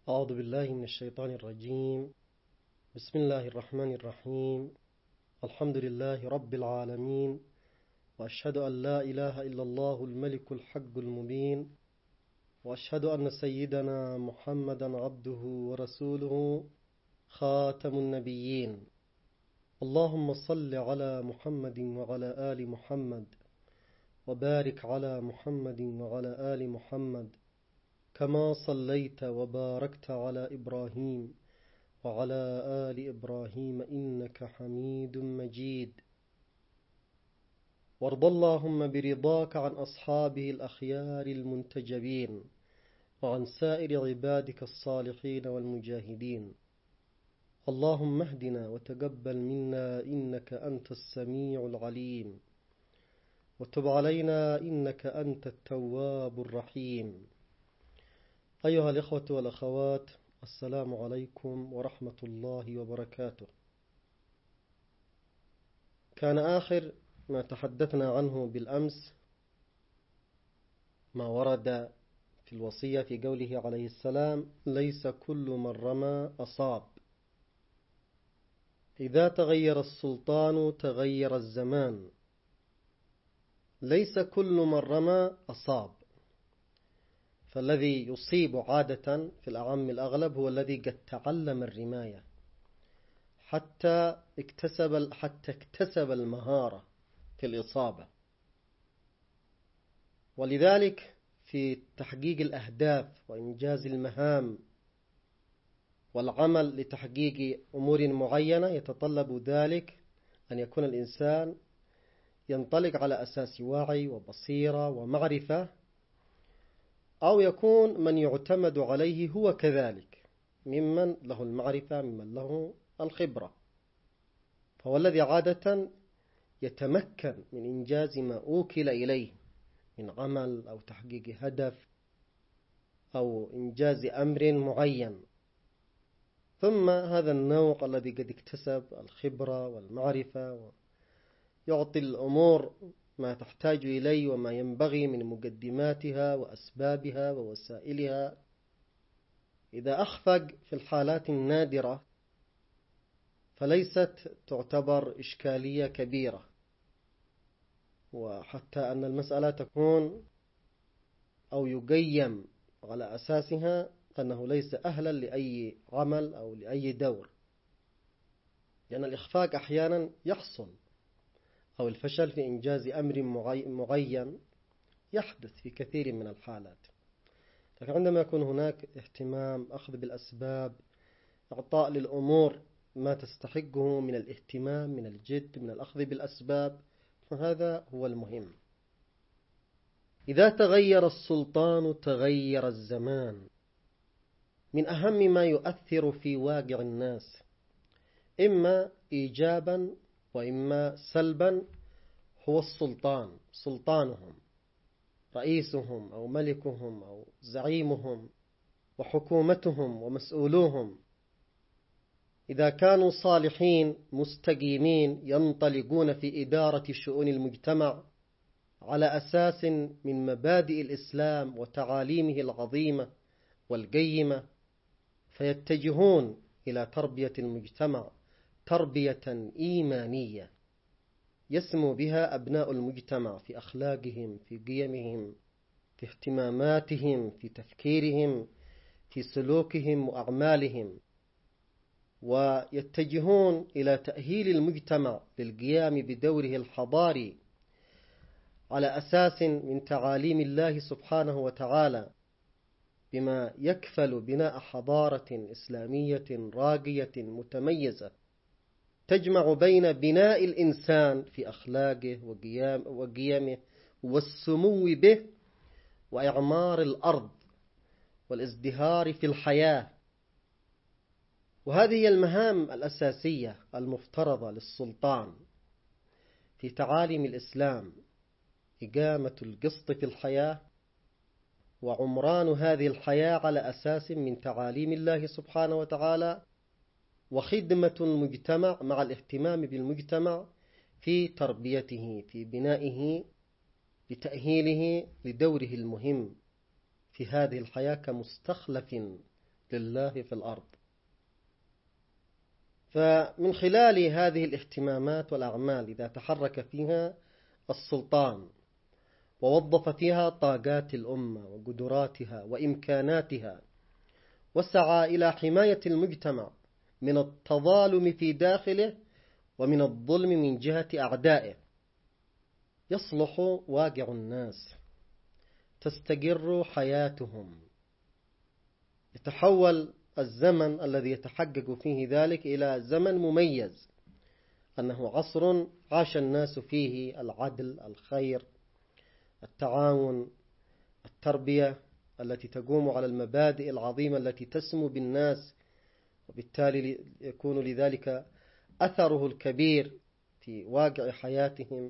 أعوذ بالله من الشيطان الرجيم. بسم الله الرحمن الرحيم. الحمد لله رب العالمين، وأشهد أن لا إله إلا الله الملك الحق المبين، وأشهد أن سيدنا محمدا عبده ورسوله خاتم النبيين. اللهم صل على محمد وعلى آل محمد، وبارك على محمد وعلى آل محمد كما صليت وباركت على إبراهيم وعلى آل إبراهيم إنك حميد مجيد. وارض اللهم برضاك عن أصحابه الأخيار المنتجبين، وعن سائر عبادك الصالحين والمجاهدين. اللهم اهدنا وتقبل منا إنك أنت السميع العليم، وتب علينا إنك أنت التواب الرحيم. أيها الإخوة والأخوات، السلام عليكم ورحمة الله وبركاته. كان آخر ما تحدثنا عنه بالأمس ما ورد في الوصية في قوله عليه السلام: ليس كل من رمى أصاب، إذا تغير السلطان تغير الزمان. ليس كل من رمى أصاب، فالذي يصيب عادة في الأعم الأغلب هو الذي قد تعلم الرماية حتى اكتسب المهارة في الإصابة. ولذلك في تحقيق الأهداف وإنجاز المهام والعمل لتحقيق أمور معينة يتطلب ذلك أن يكون الإنسان ينطلق على أساس وعي وبصيرة ومعرفة، أو يكون من يعتمد عليه هو كذلك، ممن له المعرفة ممن له الخبرة. فهو الذي عادة يتمكن من إنجاز ما أوكل إليه من عمل أو تحقيق هدف أو إنجاز أمر معين. ثم هذا النوع الذي قد اكتسب الخبرة والمعرفة ويعطي الأمور ما تحتاج إليه وما ينبغي من مقدماتها وأسبابها ووسائلها، إذا أخفق في الحالات النادرة فليست تعتبر إشكالية كبيرة، وحتى أن المسألة تكون أو يقيم على أساسها أنه ليس أهلا لأي عمل أو لأي دور، لأن الإخفاق أحيانا يحصل، أو الفشل في إنجاز أمر معين يحدث في كثير من الحالات. لكن عندما يكون هناك اهتمام، أخذ بالأسباب، إعطاء للأمور ما تستحقه من الاهتمام، من الجد، من الأخذ بالأسباب، فهذا هو المهم. إذا تغير السلطان تغير الزمان. من أهم ما يؤثر في واقع الناس إما إيجابا وإما سلبا هو السلطان، سلطانهم، رئيسهم أو ملكهم أو زعيمهم وحكومتهم ومسؤولوهم. إذا كانوا صالحين مستقيمين ينطلقون في إدارة شؤون المجتمع على أساس من مبادئ الإسلام وتعاليمه العظيمة والقيمة، فيتجهون إلى تربية المجتمع تربية إيمانية يسمو بها أبناء المجتمع في أخلاقهم، في قيمهم، في اهتماماتهم، في تفكيرهم، في سلوكهم وأعمالهم، ويتجهون إلى تأهيل المجتمع للقيام بدوره الحضاري على أساس من تعاليم الله سبحانه وتعالى، بما يكفل بناء حضارة إسلامية راقية متميزة تجمع بين بناء الإنسان في أخلاقه وقيمه والسمو به، وإعمار الأرض والازدهار في الحياة. وهذه هي المهام الأساسية المفترضة للسلطان في تعاليم الإسلام: إقامة القسط في الحياة، وعمران هذه الحياة على أساس من تعاليم الله سبحانه وتعالى، وخدمة المجتمع مع الاهتمام بالمجتمع في تربيته، في بنائه، بتأهيله لدوره المهم في هذه الحياة كمستخلف لله في الأرض. فمن خلال هذه الاهتمامات والأعمال إذا تحرك فيها السلطان ووظف فيها طاقات الأمة وقدراتها وإمكاناتها وسعى إلى حماية المجتمع من التظالم في داخله ومن الظلم من جهة أعدائه، يصلح واقع الناس، تستقر حياتهم، يتحول الزمن الذي يتحقق فيه ذلك إلى زمن مميز، أنه عصر عاش الناس فيه العدل، الخير، التعاون، التربية التي تقوم على المبادئ العظيمة التي تسمو بالناس، وبالتالي يكون لذلك أثره الكبير في واقع حياتهم،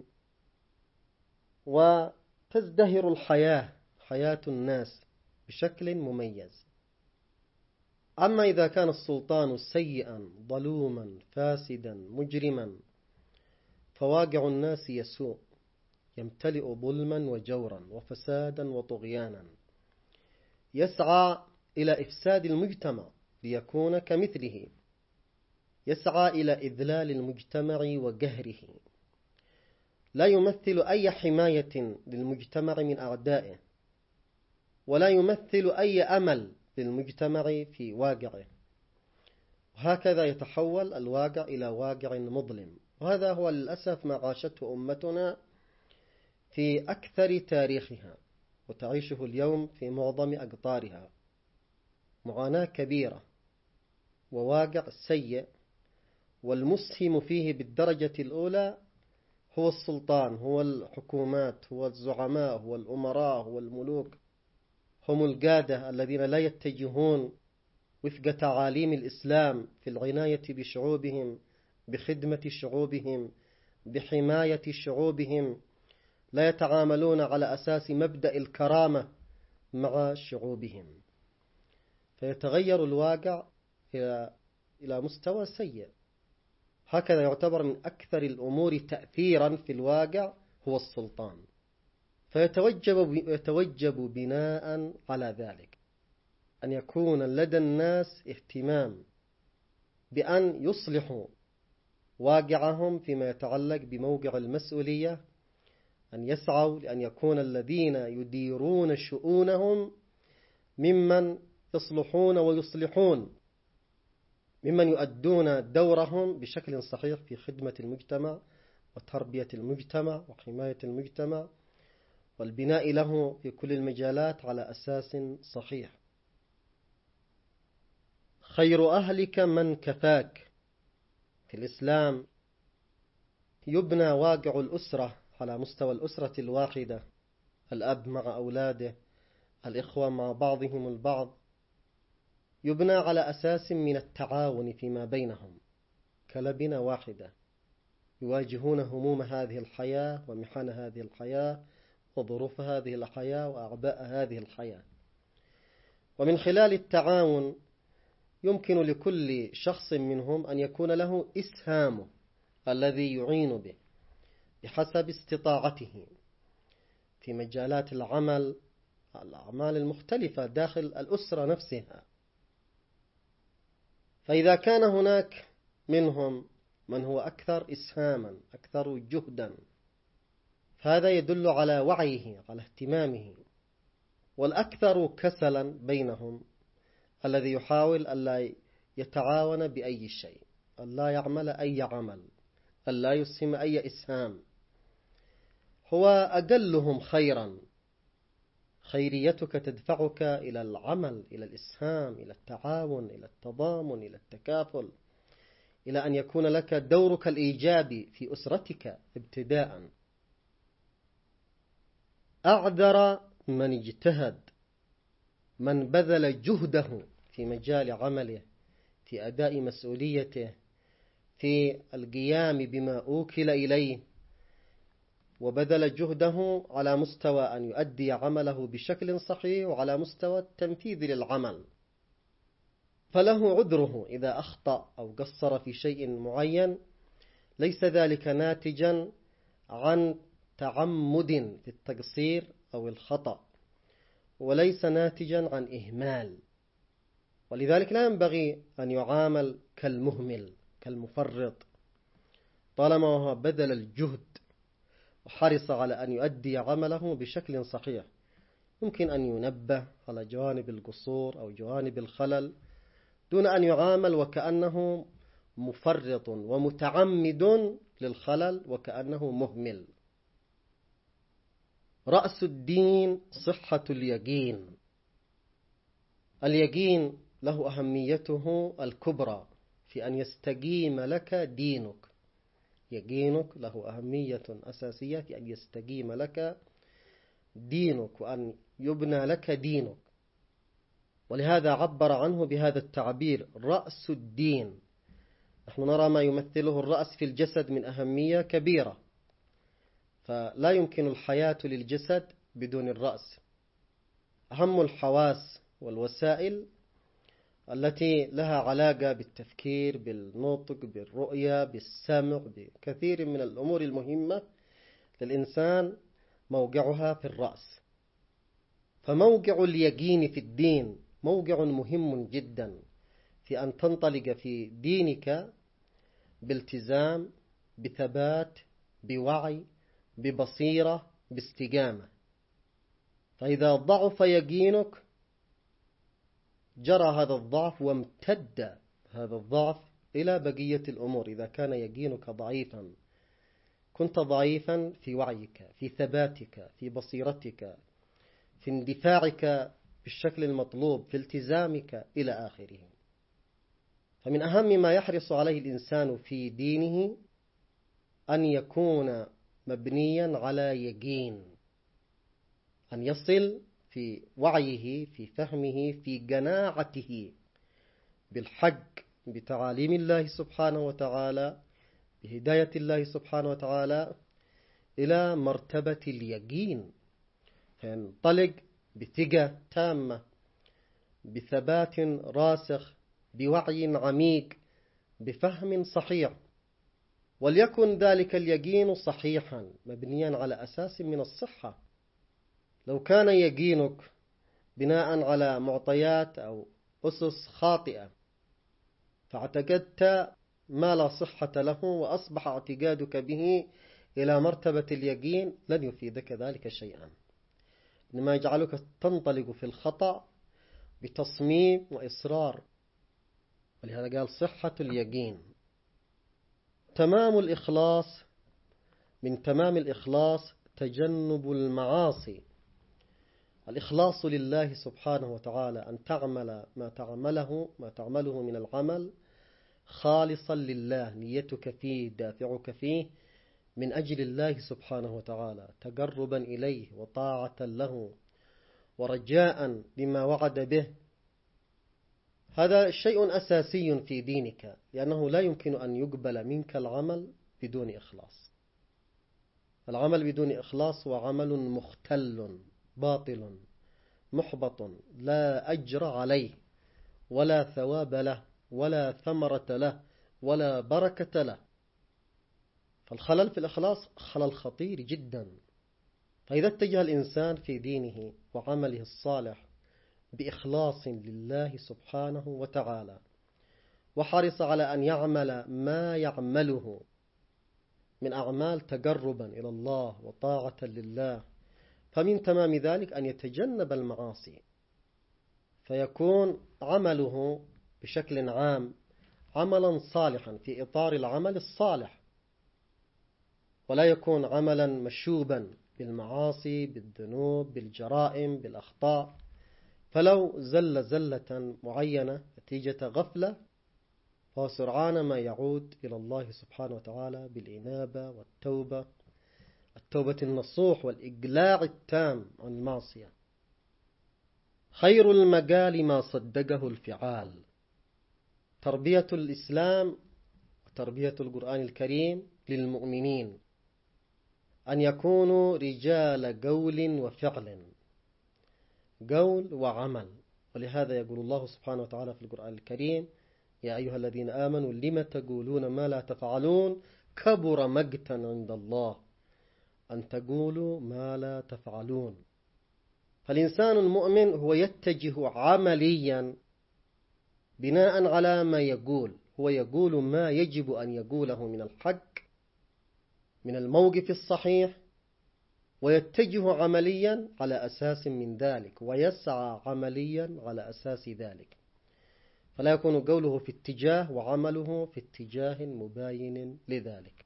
وتزدهر حياة الناس بشكل مميز. أما إذا كان السلطان سيئا ظلوما فاسدا مجرما فواقع الناس يسوء، يمتلئ ظلما وجورا وفسادا وطغيانا، يسعى إلى إفساد المجتمع ليكون كمثله، يسعى إلى إذلال المجتمع وقهره، لا يمثل أي حماية للمجتمع من أعدائه، ولا يمثل أي أمل للمجتمع في واقعه، وهكذا يتحول الواقع إلى واقع مظلم. وهذا هو للأسف ما عاشته أمتنا في أكثر تاريخها وتعيشه اليوم في معظم أقطارها، معاناة كبيرة وواقع سيء، والمسهم فيه بالدرجة الأولى هو السلطان، هو الحكومات، هو الزعماء، هو الأمراء، هو الملوك، هم القادة الذين لا يتجهون وفق تعاليم الإسلام في العناية بشعوبهم، بخدمة شعوبهم، بحماية شعوبهم، لا يتعاملون على أساس مبدأ الكرامة مع شعوبهم، فيتغير الواقع إلى مستوى سيء. هكذا يعتبر من أكثر الأمور تأثيرا في الواقع هو السلطان، فيتوجب بناء على ذلك أن يكون لدى الناس اهتمام بأن يصلحوا واقعهم فيما يتعلق بموقع المسؤولية، أن يسعوا لأن يكون الذين يديرون شؤونهم ممن يصلحون ويصلحون، ممن يؤدون دورهم بشكل صحيح في خدمة المجتمع وتربية المجتمع وحماية المجتمع والبناء له في كل المجالات على أساس صحيح. خير أهلك من كفاك. في الإسلام يبنى واقع الأسرة على مستوى الأسرة الواحدة، الأب مع أولاده، الإخوة مع بعضهم البعض، يبنى على أساس من التعاون فيما بينهم كلبنة واحدة، يواجهون هموم هذه الحياة ومحن هذه الحياة وظروف هذه الحياة وأعباء هذه الحياة. ومن خلال التعاون يمكن لكل شخص منهم أن يكون له إسهامه الذي يعين به بحسب استطاعته في مجالات العمل، الأعمال المختلفة داخل الأسرة نفسها. فإذا كان هناك منهم من هو أكثر إسهاما، أكثر جهدا، فهذا يدل على وعيه، على اهتمامه. والأكثر كسلا بينهم الذي يحاول ألا يتعاون بأي شيء، ألا يعمل أي عمل، ألا يسهم أي إسهام، هو أقلهم خيرا. خيريتك تدفعك إلى العمل، إلى الإسهام، إلى التعاون، إلى التضامن، إلى التكافل، إلى أن يكون لك دورك الإيجابي في أسرتك ابتداء. أعذر من اجتهد، من بذل جهده في مجال عمله، في أداء مسؤوليته، في القيام بما أوكل إليه، وبذل جهده على مستوى أن يؤدي عمله بشكل صحيح وعلى مستوى التنفيذ للعمل، فله عذره إذا أخطأ أو قصر في شيء معين. ليس ذلك ناتجا عن تعمد في التقصير أو الخطأ، وليس ناتجا عن إهمال، ولذلك لا ينبغي أن يعامل كالمهمل كالمفرط، طالما هو بذل الجهد وحرص على أن يؤدي عمله بشكل صحيح. ممكن أن ينبه على جوانب القصور أو جوانب الخلل دون أن يعامل وكأنه مفرط ومتعمد للخلل وكأنه مهمل. رأس الدين صحة اليقين. اليقين له أهميته الكبرى في أن يستقيم لك دينك. يقينك له أهمية أساسية في أن يستقيم لك دينك وأن يبنى لك دينك، ولهذا عبر عنه بهذا التعبير رأس الدين. نحن نرى ما يمثله الرأس في الجسد من أهمية كبيرة، فلا يمكن الحياة للجسد بدون الرأس. أهم الحواس والوسائل التي لها علاقة بالتفكير، بالنطق، بالرؤية، بالسمع، بكثير من الأمور المهمة للإنسان موقعها في الرأس. فموقع اليقين في الدين موقع مهم جدا في أن تنطلق في دينك بالتزام، بثبات، بوعي، ببصيرة، باستقامة. فإذا ضعف يقينك جرى هذا الضعف وامتد هذا الضعف إلى بقية الأمور. إذا كان يقينك ضعيفا كنت ضعيفا في وعيك، في ثباتك، في بصيرتك، في اندفاعك بالشكل المطلوب، في التزامك إلى آخره. فمن أهم ما يحرص عليه الإنسان في دينه أن يكون مبنيا على يقين، أن يصل في وعيه، في فهمه، في قناعته بالحق، بتعاليم الله سبحانه وتعالى، بهداية الله سبحانه وتعالى إلى مرتبة اليقين، فينطلق بثقة تامة، بثبات راسخ، بوعي عميق، بفهم صحيح. وليكن ذلك اليقين صحيحا مبنيا على أساس من الصحة. لو كان يقينك بناء على معطيات أو أسس خاطئة فاعتقدت ما لا صحة له وأصبح اعتقادك به إلى مرتبة اليقين، لن يفيدك ذلك شيئا، إنما يجعلك تنطلق في الخطأ بتصميم وإصرار. ولهذا قال صحة اليقين. تمام الإخلاص. من تمام الإخلاص تجنب المعاصي. الإخلاص لله سبحانه وتعالى أن تعمل ما تعمله من العمل خالصا لله، نيتك فيه، دافعك فيه من أجل الله سبحانه وتعالى، تقربا إليه وطاعة له ورجاء لما وعد به. هذا شيء أساسي في دينك، لأنه لا يمكن أن يقبل منك العمل بدون إخلاص. العمل بدون إخلاص هو عمل مختل باطل محبط لا أجر عليه ولا ثواب له ولا ثمرة له ولا بركة له. فالخلل في الإخلاص خلل خطير جدا. فإذا اتجه الإنسان في دينه وعمله الصالح بإخلاص لله سبحانه وتعالى وحرص على أن يعمل ما يعمله من أعمال تقربا إلى الله وطاعة لله، فمن تمام ذلك أن يتجنب المعاصي، فيكون عمله بشكل عام عملا صالحا في إطار العمل الصالح، ولا يكون عملا مشوبا بالمعاصي، بالذنوب، بالجرائم، بالأخطاء. فلو زل زلة معينة نتيجة غفلة فهو سرعان ما يعود إلى الله سبحانه وتعالى بالإنابة والتوبة، التوبة النصوح والإقلاع التام عن المعصية. خير المقال ما صدقه الفعال. تربية الإسلام وتربية القرآن الكريم للمؤمنين أن يكونوا رجال قول وفعل، قول وعمل. ولهذا يقول الله سبحانه وتعالى في القرآن الكريم يا أيها الذين آمنوا لم تقولون ما لا تفعلون كبر مقتا عند الله أن تقولوا ما لا تفعلون. فالإنسان المؤمن هو يتجه عمليا بناء على ما يقول. هو يقول ما يجب أن يقوله من الحق، من الموقف الصحيح، ويتجه عمليا على أساس من ذلك، ويسعى عمليا على أساس ذلك، فلا يكون قوله في اتجاه وعمله في اتجاه مباين لذلك.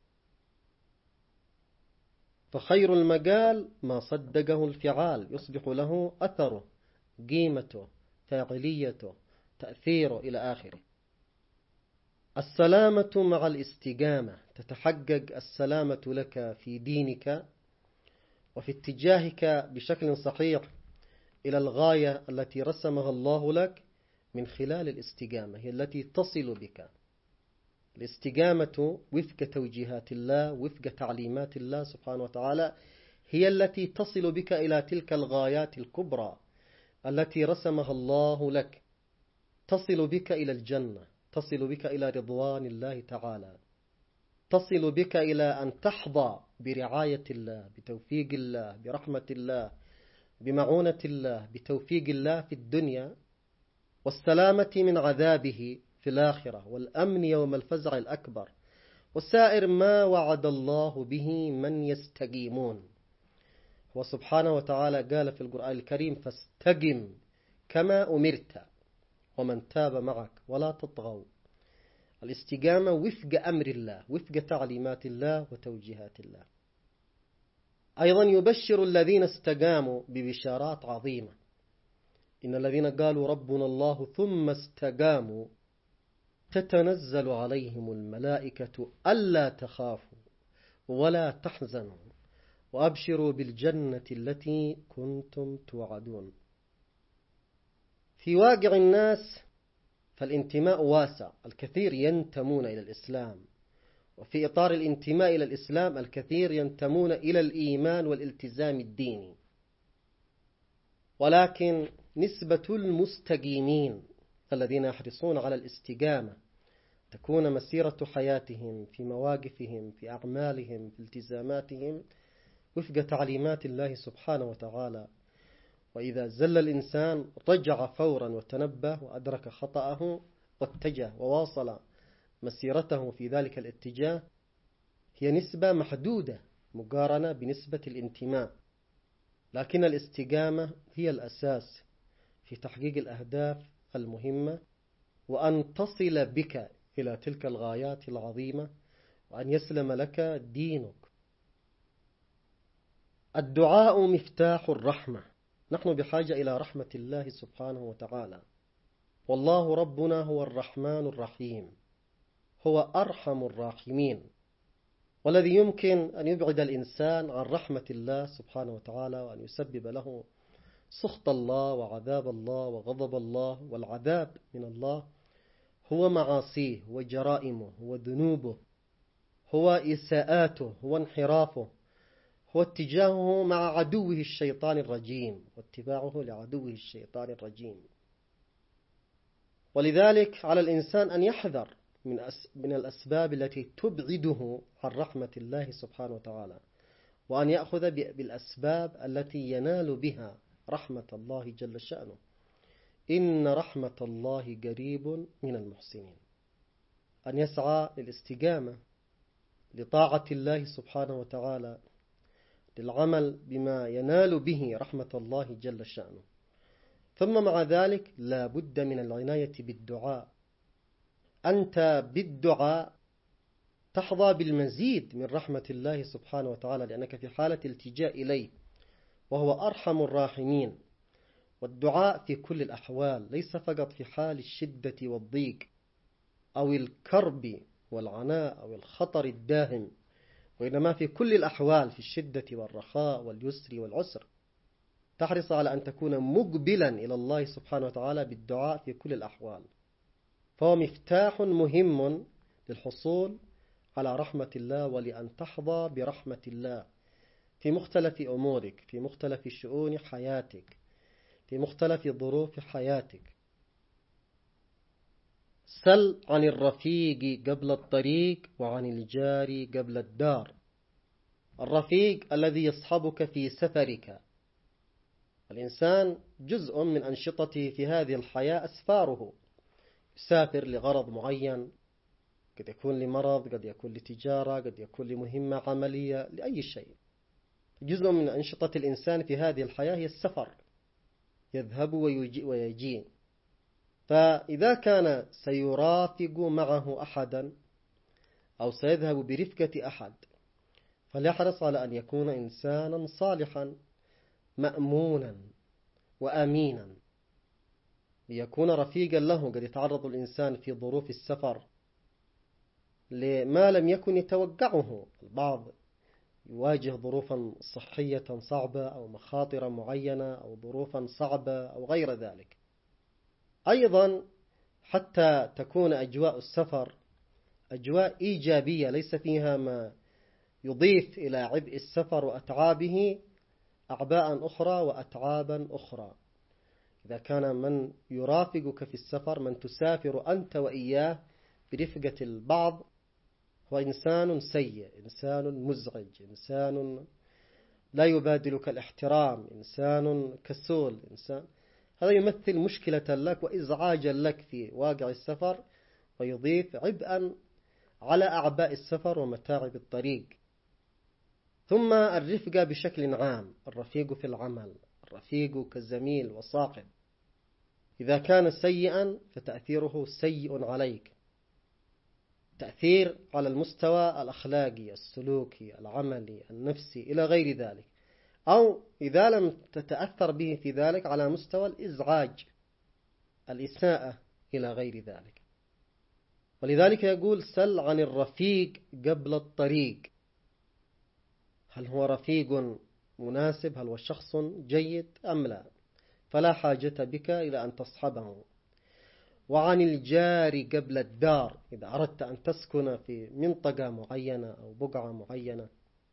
فخير المقال ما صدقه الفعال، يصبح له أثره، قيمته، فاعليته، تأثيره إلى آخره. السلامة مع الاستقامة، تتحقق السلامة لك في دينك وفي اتجاهك بشكل صحيح إلى الغاية التي رسمها الله لك من خلال الاستقامة، هي التي تصل بك. الاستقامة وفق توجيهات الله، وفق تعليمات الله سبحانه وتعالى، هي التي تصل بك إلى تلك الغايات الكبرى التي رسمها الله لك، تصل بك إلى الجنة، تصل بك إلى رضوان الله تعالى، تصل بك إلى أن تحظى برعاية الله، بتوفيق الله، برحمة الله، بمعونة الله، بتوفيق الله في الدنيا، والسلامة من عذابه في الآخرة، والأمن يوم الفزع الأكبر، وسائر ما وعد الله به من يستقيمون. وسبحانه وتعالى قال في القرآن الكريم فاستقم كما أمرت ومن تاب معك ولا تطغوا. الاستقامة وفق أمر الله، وفق تعليمات الله وتوجيهات الله. أيضا يبشر الذين استقاموا ببشارات عظيمة. إن الذين قالوا ربنا الله ثم استقاموا تتنزل عليهم الملائكة ألا تخافوا ولا تحزنوا وأبشروا بالجنة التي كنتم توعدون. في واقع الناس فالانتماء واسع، الكثير ينتمون إلى الإسلام، وفي إطار الانتماء إلى الإسلام الكثير ينتمون إلى الإيمان والالتزام الديني، ولكن نسبة المستقيمين الذين يحرصون على الاستقامة تكون مسيرة حياتهم في مواقفهم، في أعمالهم، في التزاماتهم وفق تعليمات الله سبحانه وتعالى. وإذا زل الإنسان رجع فورا وتنبه وأدرك خطأه واتجه وواصل مسيرته في ذلك الاتجاه، هي نسبة محدودة مقارنة بنسبة الانتماء، لكن الاستقامة هي الأساس في تحقيق الأهداف المهمة، وأن تصل بك إلى تلك الغايات العظيمة، وأن يسلم لك دينك. الدعاء مفتاح الرحمة، نحن بحاجة إلى رحمة الله سبحانه وتعالى، والله ربنا هو الرحمن الرحيم، هو أرحم الراحمين، والذي يمكن أن يبعد الإنسان عن رحمة الله سبحانه وتعالى وأن يسبب له سخط الله وعذاب الله وغضب الله. والعذاب من الله هو معاصيه وجرائمه وذنوبه، هو إساءاته، هو انحرافه، هو اتجاهه مع عدوه الشيطان الرجيم واتباعه لعدوه الشيطان الرجيم. ولذلك على الإنسان أن يحذر من الأسباب التي تبعده عن رحمة الله سبحانه وتعالى، وأن يأخذ بالأسباب التي ينال بها رحمة الله جل شأنه. إن رحمة الله قريب من المحسنين. أن يسعى للاستقامة لطاعة الله سبحانه وتعالى، للعمل بما ينال به رحمة الله جل شأنه. ثم مع ذلك لا بد من العناية بالدعاء. أنت بالدعاء تحظى بالمزيد من رحمة الله سبحانه وتعالى، لأنك في حالة التجاء إليه وهو أرحم الراحمين. والدعاء في كل الأحوال، ليس فقط في حال الشدة والضيق أو الكرب والعناء أو الخطر الداهم، وإنما في كل الأحوال، في الشدة والرخاء واليسر والعسر، تحرص على أن تكون مقبلا إلى الله سبحانه وتعالى بالدعاء في كل الأحوال. فهو مفتاح مهم للحصول على رحمة الله، ولأن تحظى برحمة الله في مختلف أمورك، في مختلف شؤون حياتك، في مختلف ظروف حياتك. سل عن الرفيق قبل الطريق وعن الجار قبل الدار. الرفيق الذي يصحبك في سفرك. الإنسان جزء من أنشطته في هذه الحياة أسفاره، يسافر لغرض معين، قد يكون لمرض، قد يكون لتجارة، قد يكون لمهمة عملية، لأي شيء. جزء من أنشطة الإنسان في هذه الحياة هي السفر، يذهب ويجي. فإذا كان سيرافق معه أحدا أو سيذهب برفقة أحد، فليحرص على أن يكون إنسانا صالحا مأمونا وأمينا، ليكون رفيقا له. قد يتعرض الإنسان في ظروف السفر لما لم يكن يتوقعه. البعض يواجه ظروفا صحية صعبة أو مخاطر معينة أو ظروفا صعبة أو غير ذلك. أيضا حتى تكون أجواء السفر أجواء إيجابية، ليس فيها ما يضيف إلى عبء السفر وأتعابه أعباء أخرى وأتعابا أخرى. إذا كان من يرافقك في السفر، من تسافر أنت وإياه برفقة البعض، هو إنسان سيء، إنسان مزعج، إنسان لا يبادلك الاحترام، إنسان كسول، إنسان هذا يمثل مشكلة لك وإزعاجا لك في واقع السفر، ويضيف عبئا على أعباء السفر ومتاعب الطريق. ثم الرفقة بشكل عام، الرفيق في العمل، الرفيق كزميل وصاحب، إذا كان سيئا فتأثيره سيء عليك، تأثير على المستوى الأخلاقي، السلوكي، العملي، النفسي، إلى غير ذلك. أو إذا لم تتأثر به في ذلك، على مستوى الإزعاج، الإساءة، إلى غير ذلك. ولذلك يقول: سل عن الرفيق قبل الطريق. هل هو رفيق مناسب؟ هل هو شخص جيد أم لا؟ فلا حاجة بك إلى أن تصحبه. وعن الجار قبل الدار. إذا أردت أن تسكن في منطقة معينة أو بقعة معينة،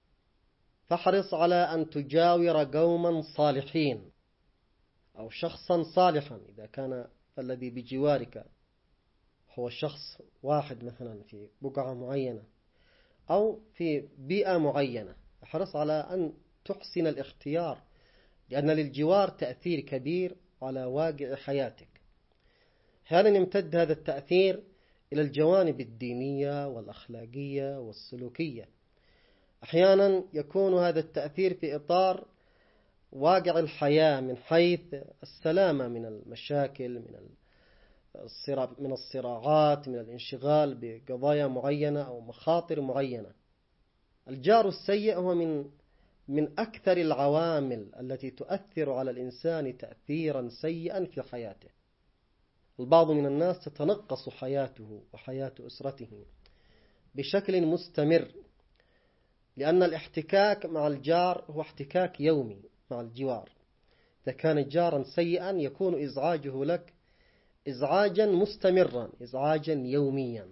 فاحرص على أن تجاور قوما صالحين أو شخصا صالحا. إذا كان الذي بجوارك هو شخص واحد مثلا في بقعة معينة أو في بيئة معينة، احرص على أن تحسن الاختيار، لأن للجوار تأثير كبير على واقع حياتك. أحيانا يمتد هذا التأثير إلى الجوانب الدينية والأخلاقية والسلوكية. أحيانا يكون هذا التأثير في إطار واقع الحياة، من حيث السلامة من المشاكل، من الصراعات، من الانشغال بقضايا معينة أو مخاطر معينة. الجار السيء هو من أكثر العوامل التي تؤثر على الإنسان تأثيرا سيئا في حياته. البعض من الناس تتنقص حياته وحياة أسرته بشكل مستمر، لأن الاحتكاك مع الجار هو احتكاك يومي مع الجوار. إذا كان جارا سيئا يكون إزعاجه لك إزعاجا مستمرا، إزعاجا يوميا.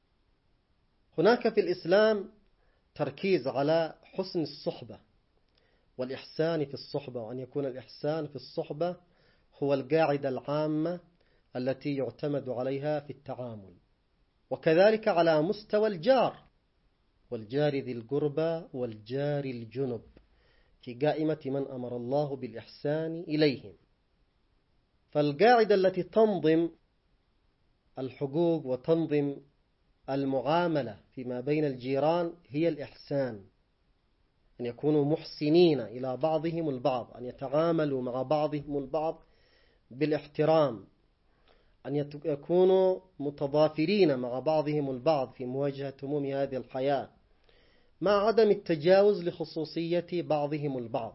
هناك في الإسلام تركيز على حسن الصحبة والإحسان في الصحبة، وأن يكون الإحسان في الصحبة هو القاعدة العامة التي يعتمد عليها في التعامل. وكذلك على مستوى الجار، والجار ذي القربى والجار الجنب، في قائمة من أمر الله بالإحسان إليهم. فالقاعدة التي تنظم الحقوق وتنظم المعاملة فيما بين الجيران هي الإحسان، أن يكونوا محسنين إلى بعضهم البعض، أن يتعاملوا مع بعضهم البعض بالاحترام، أن يكونوا متضافرين مع بعضهم البعض في مواجهة هموم هذه الحياة، مع عدم التجاوز لخصوصية بعضهم البعض.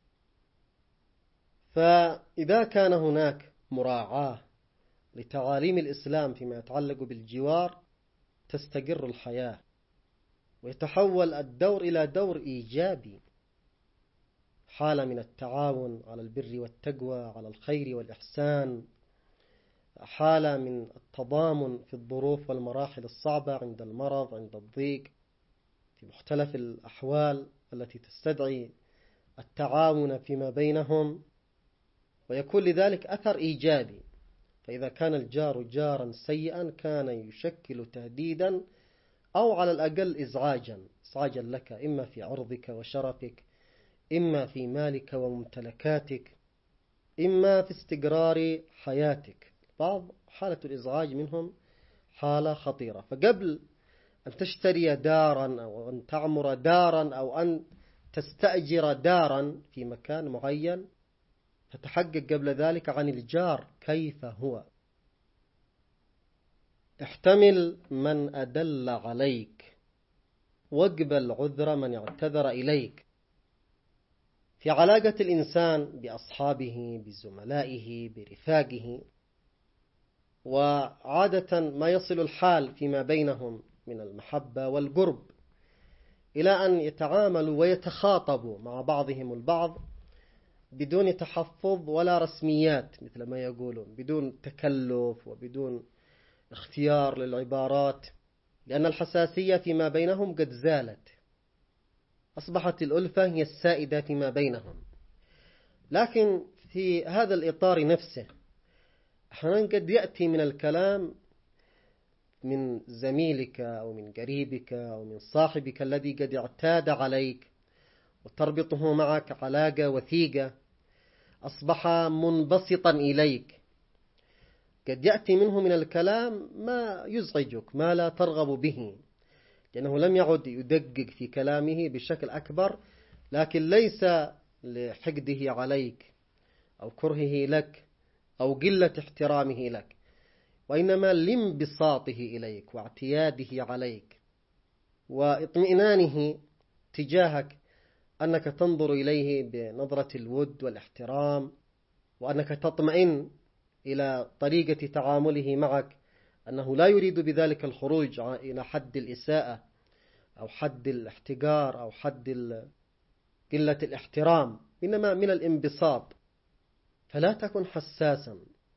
فإذا كان هناك مراعاة لتعاليم الإسلام فيما يتعلق بالجوار، تستقر الحياة ويتحول الدور إلى دور إيجابي، حالة من التعاون على البر والتقوى، على الخير والإحسان، حالة من التضامن في الظروف والمراحل الصعبة، عند المرض، عند الضيق، في مختلف الأحوال التي تستدعي التعاون فيما بينهم، ويكون لذلك أثر إيجابي. فإذا كان الجار جارا سيئا كان يشكل تهديدا أو على الأقل إزعاجا لك، إما في عرضك وشرفك، إما في مالك وممتلكاتك، إما في استقرار حياتك. بعض حالة الإزعاج منهم حالة خطيرة. فقبل أن تشتري دارا أو أن تعمر دارا أو أن تستأجر دارا في مكان معين، فتحقق قبل ذلك عن الجار كيف هو. احتمل من أدل عليك، واقبل عذر من اعتذر إليك. في علاقة الإنسان بأصحابه، بزملائه، برفاقه، وعادة ما يصل الحال فيما بينهم من المحبة والقرب إلى أن يتعاملوا ويتخاطبوا مع بعضهم البعض بدون تحفظ ولا رسميات مثل ما يقولون، بدون تكلف وبدون اختيار للعبارات، لأن الحساسية فيما بينهم قد زالت، أصبحت الألفة هي السائدة فيما بينهم. لكن في هذا الإطار نفسه أحيانا قد يأتي من الكلام من زميلك أو من قريبك أو من صاحبك الذي قد اعتاد عليك وتربطه معك علاقة وثيقة، أصبح منبسطا إليك، قد يأتي منه من الكلام ما يزعجك، ما لا ترغب به، لأنه لم يعد يدقق في كلامه بشكل أكبر، لكن ليس لحقده عليك أو كرهه لك أو قلة احترامه لك، وإنما لانبساطه إليك واعتياده عليك واطمئنانه تجاهك، أنك تنظر إليه بنظرة الود والاحترام، وأنك تطمئن إلى طريقة تعامله معك، أنه لا يريد بذلك الخروج إلى حد الإساءة أو حد الاحتقار أو حد قلة الاحترام، إنما من الانبساط. فلا تكن حساسا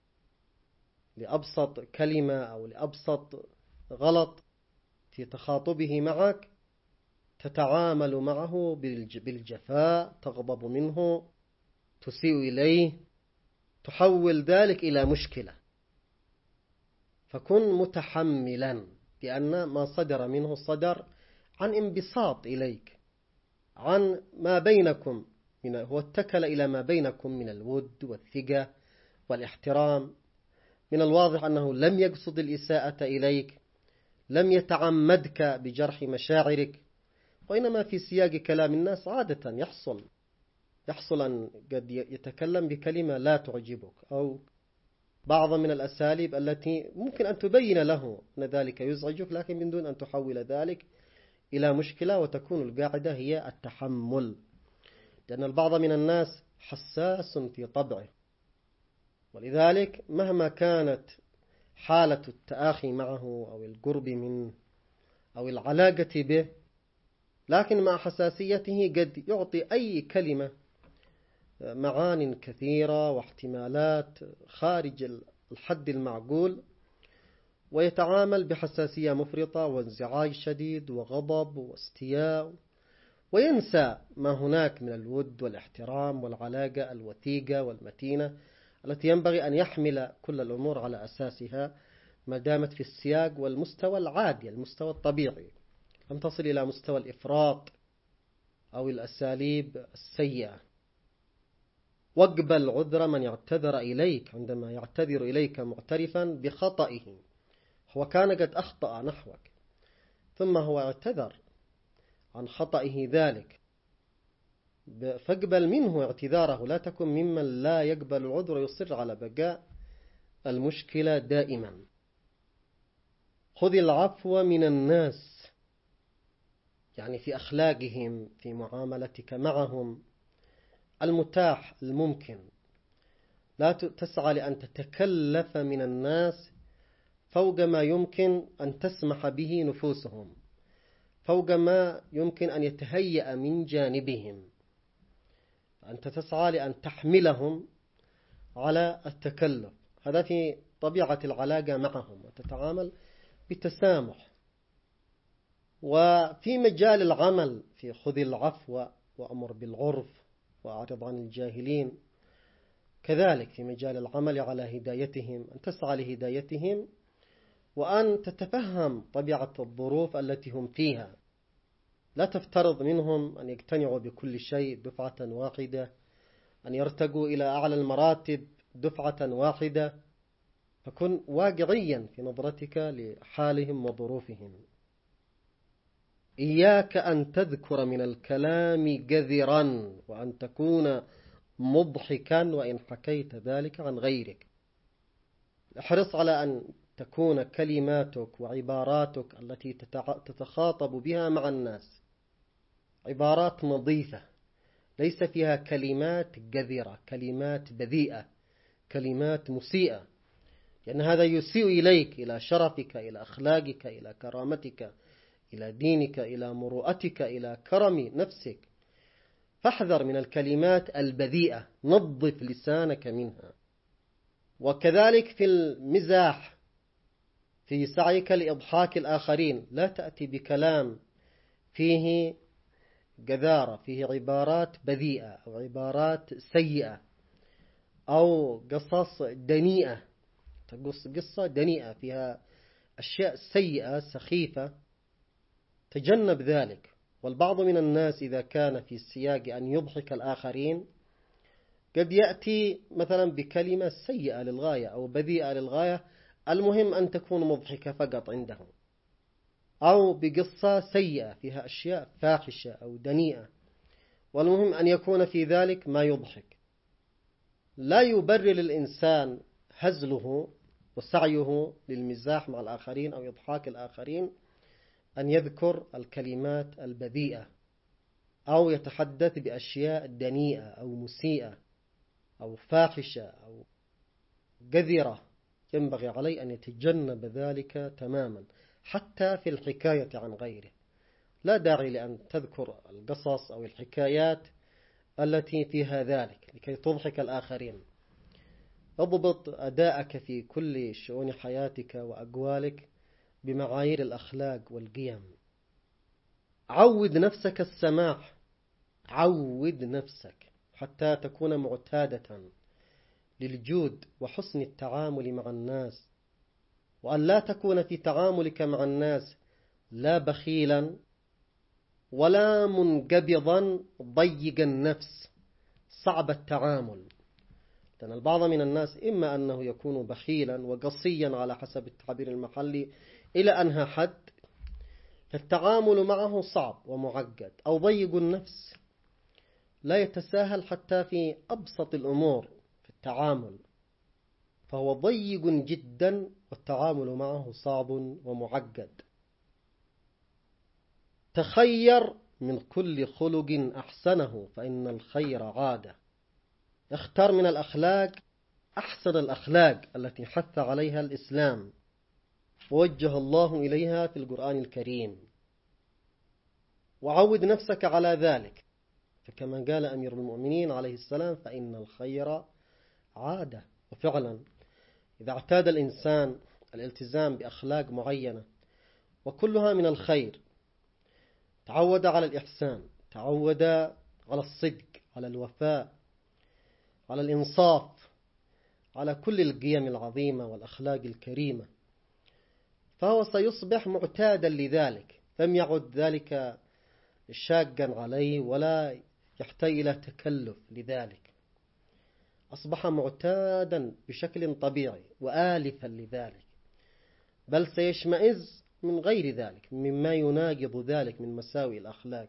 لأبسط كلمة أو لأبسط غلط في تخاطبه معك، تتعامل معه بالجفاء، تغضب منه، تسيء إليه، تحول ذلك إلى مشكلة. فكن متحملا، لأن ما صدر منه صدر عن انبساط إليك، عن ما بينكم، هو اتكل إلى ما بينكم من الود والثقة والاحترام. من الواضح أنه لم يقصد الإساءة إليك، لم يتعمدك بجرح مشاعرك، وإنما في سياق كلام الناس عادة يحصل أن قد يتكلم بكلمة لا تعجبك، أو بعض من الأساليب التي ممكن أن تبين له أن ذلك يزعجك، لكن من دون أن تحول ذلك إلى مشكلة، وتكون القاعدة هي التحمل، لأن البعض من الناس حساس في طبعه، ولذلك مهما كانت حالة التآخي معه أو القرب منه أو العلاقة به، لكن مع حساسيته قد يعطي أي كلمة معان كثيرة واحتمالات خارج الحد المعقول، ويتعامل بحساسية مفرطة وانزعاج شديد وغضب واستياء، وينسى ما هناك من الود والاحترام والعلاقة الوثيقة والمتينة التي ينبغي أن يحمل كل الأمور على أساسها ما دامت في السياق والمستوى العادي، المستوى الطبيعي، لم تصل إلى مستوى الإفراط أو الأساليب السيئة. واقبل عذر من يعتذر إليك، عندما يعتذر إليك معترفا بخطئه، هو كان قد أخطأ نحوك ثم هو اعتذر عن خطئه ذلك، فاقبل منه اعتذاره، لا تكن ممن لا يقبل العذر ويصر على بقاء المشكلة دائما. خذ العفو من الناس، يعني في أخلاقهم، في معاملتك معهم، المتاح الممكن. لا تسعى لأن تتكلف من الناس فوق ما يمكن أن تسمح به نفوسهم، فوق ما يمكن أن يتهيأ من جانبهم. أنت تسعى لأن تحملهم على التكلف، هذا في طبيعة العلاقة معهم، وتتعامل بتسامح. وفي مجال العمل في خذ العفو وأمر بالعرف وأعرض عن الجاهلين، كذلك في مجال العمل على هدايتهم، أن تسعى لهدايتهم وأن تتفهم طبيعة الظروف التي هم فيها. لا تفترض منهم أن يقتنعوا بكل شيء دفعة واحدة، أن يرتقوا إلى أعلى المراتب دفعة واحدة، فكن واقعيا في نظرتك لحالهم وظروفهم. إياك أن تذكر من الكلام قذرا وأن تكون مضحكا وإن حكيت ذلك عن غيرك. احرص على أن تكون كلماتك وعباراتك التي تتخاطب بها مع الناس عبارات نظيفة، ليس فيها كلمات قذرة، كلمات بذيئة، كلمات مسيئة، لأن هذا يسيء إليك، إلى شرفك، إلى أخلاقك، إلى كرامتك، إلى دينك، إلى مروءتك، إلى كرم نفسك. فاحذر من الكلمات البذيئة، نظف لسانك منها. وكذلك في المزاح، في سعيك لإضحاك الآخرين، لا تأتي بكلام فيه قذارة، فيه عبارات بذيئة أو عبارات سيئة أو قصص دنيئة، تقص قصة دنيئة فيها أشياء سيئة سخيفة، تجنب ذلك. والبعض من الناس إذا كان في السياق أن يضحك الآخرين قد يأتي مثلا بكلمة سيئة للغاية أو بذيئة للغاية، المهم أن تكون مضحكة فقط عندهم، أو بقصة سيئة فيها أشياء فاحشة أو دنيئة، والمهم أن يكون في ذلك ما يضحك. لا يبرر الإنسان هزله وسعيه للمزاح مع الآخرين أو إضحاك الآخرين أن يذكر الكلمات البذيئة أو يتحدث بأشياء دنيئة أو مسيئة أو فاحشة أو قذرة. ينبغي عليه أن يتجنب ذلك تماما، حتى في الحكاية عن غيره. لا داعي لأن تذكر القصص أو الحكايات التي فيها ذلك لكي تضحك الآخرين. اضبط أداءك في كل شؤون حياتك وأقوالك بمعايير الأخلاق والقيم. عود نفسك السماح، عود نفسك حتى تكون معتادة للجود وحسن التعامل مع الناس، وأن لا تكون في تعاملك مع الناس لا بخيلا ولا منقبضا ضيق النفس صعب التعامل. لأن البعض من الناس إما أنه يكون بخيلا وقصيا على حسب التعبير المحلي إلى أنهى حد، فالتعامل معه صعب ومعقد، أو ضيق النفس لا يتساهل حتى في أبسط الأمور في التعامل، فهو ضيق جدا والتعامل معه صعب ومعقد. تخير من كل خلق أحسنه فإن الخير عادة. اختار من الأخلاق أحسن الأخلاق التي حث عليها الإسلام ووجه الله إليها في القرآن الكريم، وعود نفسك على ذلك. فكما قال أمير المؤمنين عليه السلام فإن الخير عادة. وفعلا إذا اعتاد الإنسان الالتزام بأخلاق معينة وكلها من الخير، تعود على الإحسان، تعود على الصدق، على الوفاء، على الإنصاف، على كل القيم العظيمة والأخلاق الكريمة، فهو سيصبح معتادا لذلك، لم يعد ذلك شاقا عليه ولا يحتاج إلى تكلف لذلك، أصبح معتادا بشكل طبيعي وآلفا لذلك، بل سيشمئز من غير ذلك مما يناقض ذلك من مساوئ الأخلاق.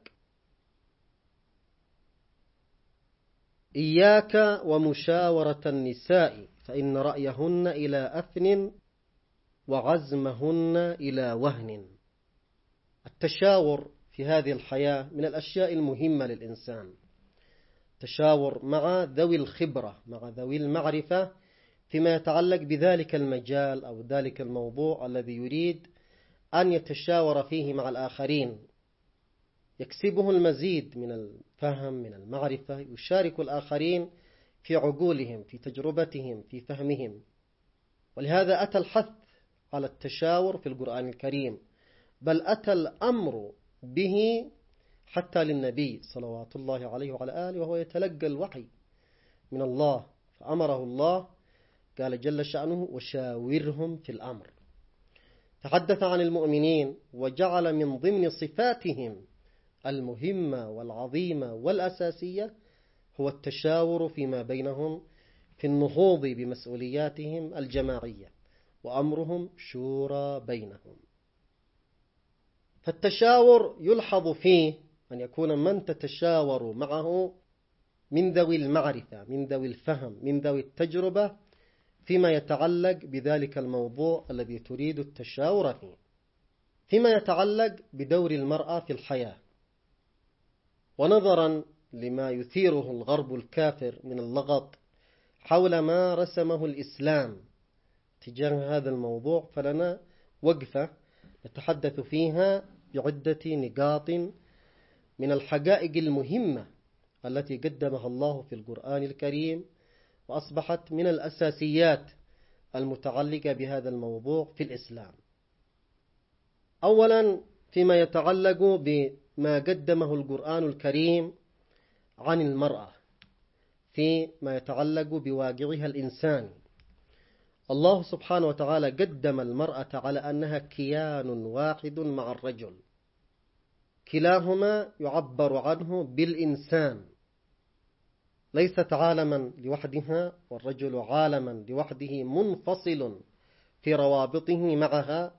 إياك ومشاورة النساء فإن رأيهن إلى أثن وعزمهن إلى وهن. التشاور في هذه الحياة من الأشياء المهمة للإنسان، تشاور مع ذوي الخبرة، مع ذوي المعرفة فيما يتعلق بذلك المجال أو ذلك الموضوع الذي يريد أن يتشاور فيه مع الآخرين، يكسبه المزيد من الفهم من المعرفة، يشارك الآخرين في عقولهم، في تجربتهم، في فهمهم. ولهذا أتى الحث على التشاور في القرآن الكريم، بل أتى الأمر به حتى للنبي صلوات الله عليه وعلى آله وهو يتلقى الوحي من الله، فأمره الله قال جل شأنه وشاورهم في الأمر. تحدث عن المؤمنين وجعل من ضمن صفاتهم المهمة والعظيمة والأساسية هو التشاور فيما بينهم في النهوض بمسؤولياتهم الجماعية، وأمرهم شورى بينهم. فالتشاور يلحظ فيه أن يكون من تتشاور معه من ذوي المعرفة، من ذوي الفهم، من ذوي التجربة فيما يتعلق بذلك الموضوع الذي تريد التشاور فيه. فيما يتعلق بدور المرأة في الحياة، ونظرا لما يثيره الغرب الكافر من اللغط حول ما رسمه الإسلام تجاه هذا الموضوع، فلنا وقفة نتحدث فيها بعدة نقاط من الحقائق المهمة التي قدمها الله في القرآن الكريم، وأصبحت من الأساسيات المتعلقة بهذا الموضوع في الإسلام. أولا فيما يتعلق بما قدمه القرآن الكريم عن المرأة فيما يتعلق بواقعها الإنساني. الله سبحانه وتعالى قدم المرأة على أنها كيان واحد مع الرجل، كلاهما يعبر عنه بالإنسان، ليست عالما لوحدها والرجل عالما لوحده منفصل في روابطه معها،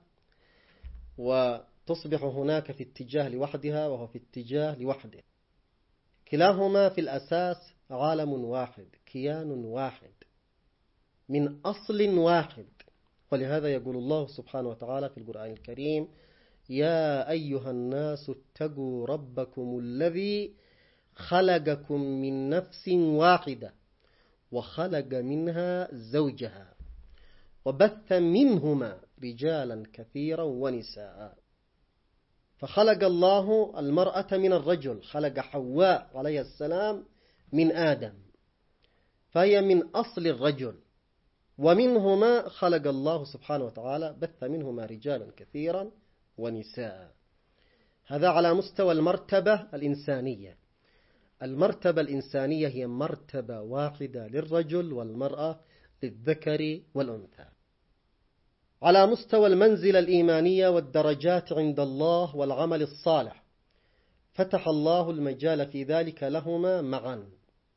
وتصبح هناك في اتجاه لوحدها وهو في اتجاه لوحده. كلاهما في الأساس عالم واحد، كيان واحد من أصل واحد. ولهذا يقول الله سبحانه وتعالى في القرآن الكريم: يا أيها الناس اتقوا ربكم الذي خلقكم من نفس واحدة وخلق منها زوجها وبث منهما رجالا كثيرا ونساء. فخلق الله المرأة من الرجل، خلق حواء عليه السلام من آدم، فهي من أصل الرجل، ومنهما خلق الله سبحانه وتعالى بث منهما رجالا كثيرا ونساء. هذا على مستوى المرتبة الإنسانية. المرتبة الإنسانية هي مرتبة واحدة للرجل والمرأة، للذكر والأنثى. على مستوى المنزلة الإيمانية والدرجات عند الله والعمل الصالح، فتح الله المجال في ذلك لهما معا.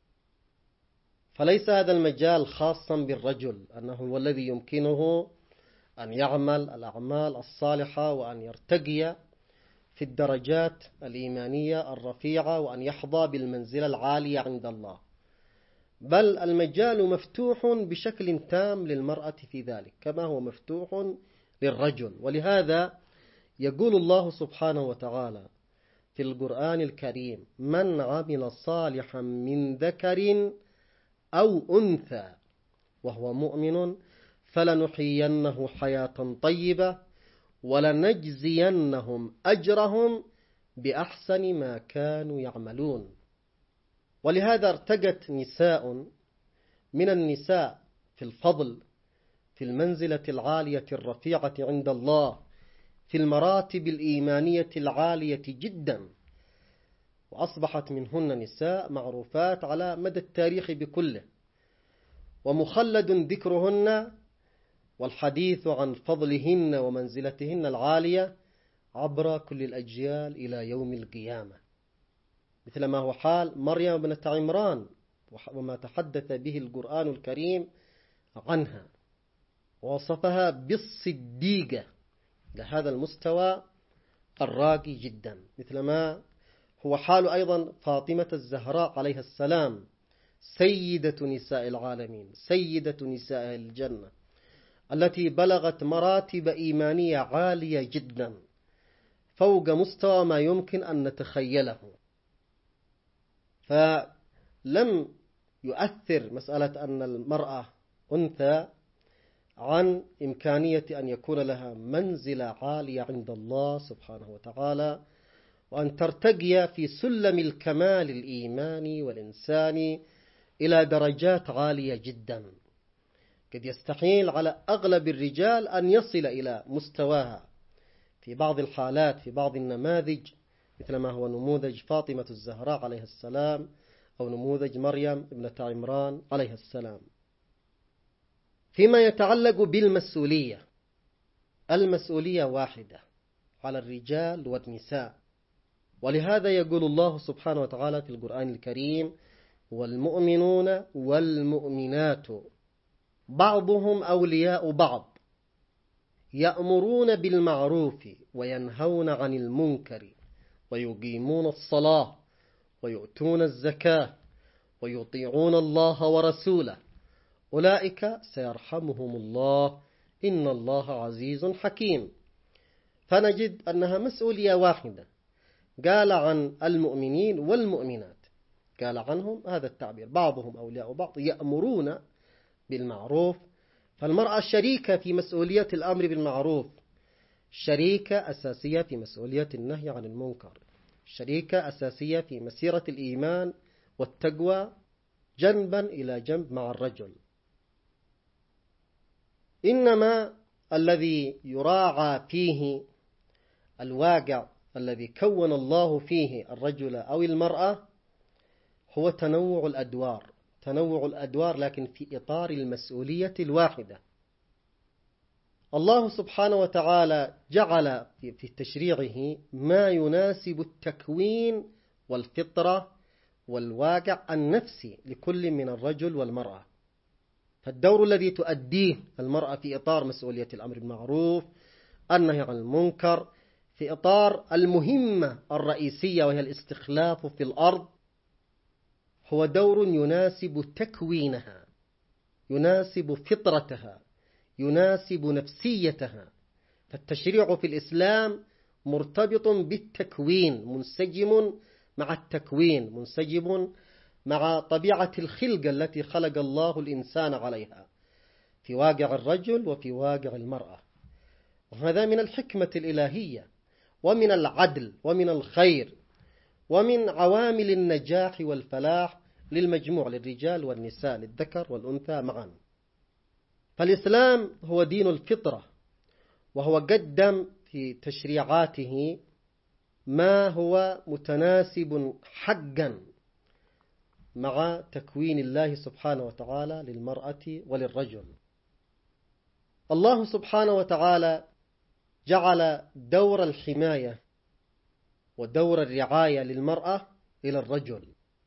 فليس هذا المجال خاصا بالرجل أنه هو الذي يمكنه أن يعمل الأعمال الصالحة وأن يرتقي في الدرجات الإيمانية الرفيعة وأن يحظى بالمنزلة العالية عند الله، بل المجال مفتوح بشكل تام للمرأة في ذلك كما هو مفتوح للرجل. ولهذا يقول الله سبحانه وتعالى في القرآن الكريم: من عمل صالحا من ذكر أو أنثى وهو مؤمن فلنحيينه حياة طيبة ولنجزينهم أجرهم بأحسن ما كانوا يعملون. ولهذا ارتقت نساء من النساء في الفضل في المنزلة العالية الرفيعة عند الله، في المراتب الإيمانية العالية جدا، وأصبحت منهن نساء معروفات على مدى التاريخ بكله، ومخلد ذكرهن والحديث عن فضلهن ومنزلتهن العالية عبر كل الأجيال إلى يوم القيامة، مثل ما هو حال مريم بنت عمران وما تحدث به القرآن الكريم عنها، ووصفها بالصديقة لهذا المستوى الراقي جدا، مثل ما هو حال أيضا فاطمة الزهراء عليها السلام، سيدة نساء العالمين، سيدة نساء الجنة، التي بلغت مراتب إيمانية عالية جدا فوق مستوى ما يمكن أن نتخيله. فلم يؤثر مسألة أن المرأة أنثى عن إمكانية أن يكون لها منزلة عالية عند الله سبحانه وتعالى، وأن ترتقي في سلم الكمال الإيماني والإنساني إلى درجات عالية جدا، قد يستحيل على أغلب الرجال أن يصل إلى مستواها في بعض الحالات، في بعض النماذج، مثل ما هو نموذج فاطمة الزهراء عليه السلام أو نموذج مريم ابنة عمران عليه السلام. فيما يتعلق بالمسؤولية، المسؤولية واحدة على الرجال والنساء، ولهذا يقول الله سبحانه وتعالى في القرآن الكريم: والمؤمنون والمؤمنات بعضهم أولياء بعض يأمرون بالمعروف وينهون عن المنكر ويقيمون الصلاة ويؤتون الزكاة ويطيعون الله ورسوله أولئك سيرحمهم الله إن الله عزيز حكيم. فنجد أنها مسؤولية واحدة، قال عن المؤمنين والمؤمنات، قال عنهم هذا التعبير، بعضهم أولياء بعض، يأمرون بالمعروف. فالمرأة شريكة في مسؤولية الأمر بالمعروف، شريكة أساسية في مسؤولية النهي عن المنكر، شريكة أساسية في مسيرة الإيمان والتقوى جنبا إلى جنب مع الرجل. إنما الذي يراعى فيه الواقع الذي كون الله فيه الرجل أو المرأة هو تنوع الأدوار، لكن في إطار المسؤولية الواحدة. الله سبحانه وتعالى جعل في تشريعه ما يناسب التكوين والفطرة والواقع النفسي لكل من الرجل والمرأة. فالدور الذي تؤديه المرأة في إطار مسؤولية الأمر بالمعروف، النهي عن المنكر، في إطار المهمة الرئيسية وهي الاستخلاف في الأرض، هو دور يناسب تكوينها، يناسب فطرتها، يناسب نفسيتها. فالتشريع في الإسلام مرتبط بالتكوين، منسجم مع التكوين، منسجم مع طبيعة الخلقة التي خلق الله الإنسان عليها في واقع الرجل وفي واقع المرأة. وهذا من الحكمة الإلهية ومن العدل ومن الخير ومن عوامل النجاح والفلاح للمجموع، للرجال والنساء، للذكر والأنثى معا. فالإسلام هو دين الفطرة، وهو قدم في تشريعاته ما هو متناسب حقا مع تكوين الله سبحانه وتعالى للمرأة وللرجل. الله سبحانه وتعالى جعل دور الحماية ودور الرعاية للمرأة إلى الرجل،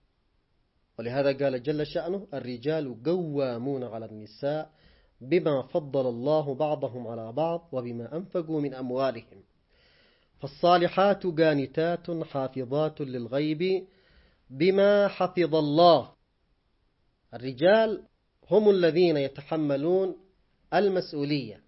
ولهذا قال جل شأنه: الرجال قوامون على النساء بما فضل الله بعضهم على بعض وبما أنفقوا من أموالهم، فالصالحات قانتات حافظات للغيب بما حفظ الله. الرجال هم الذين يتحملون المسؤولية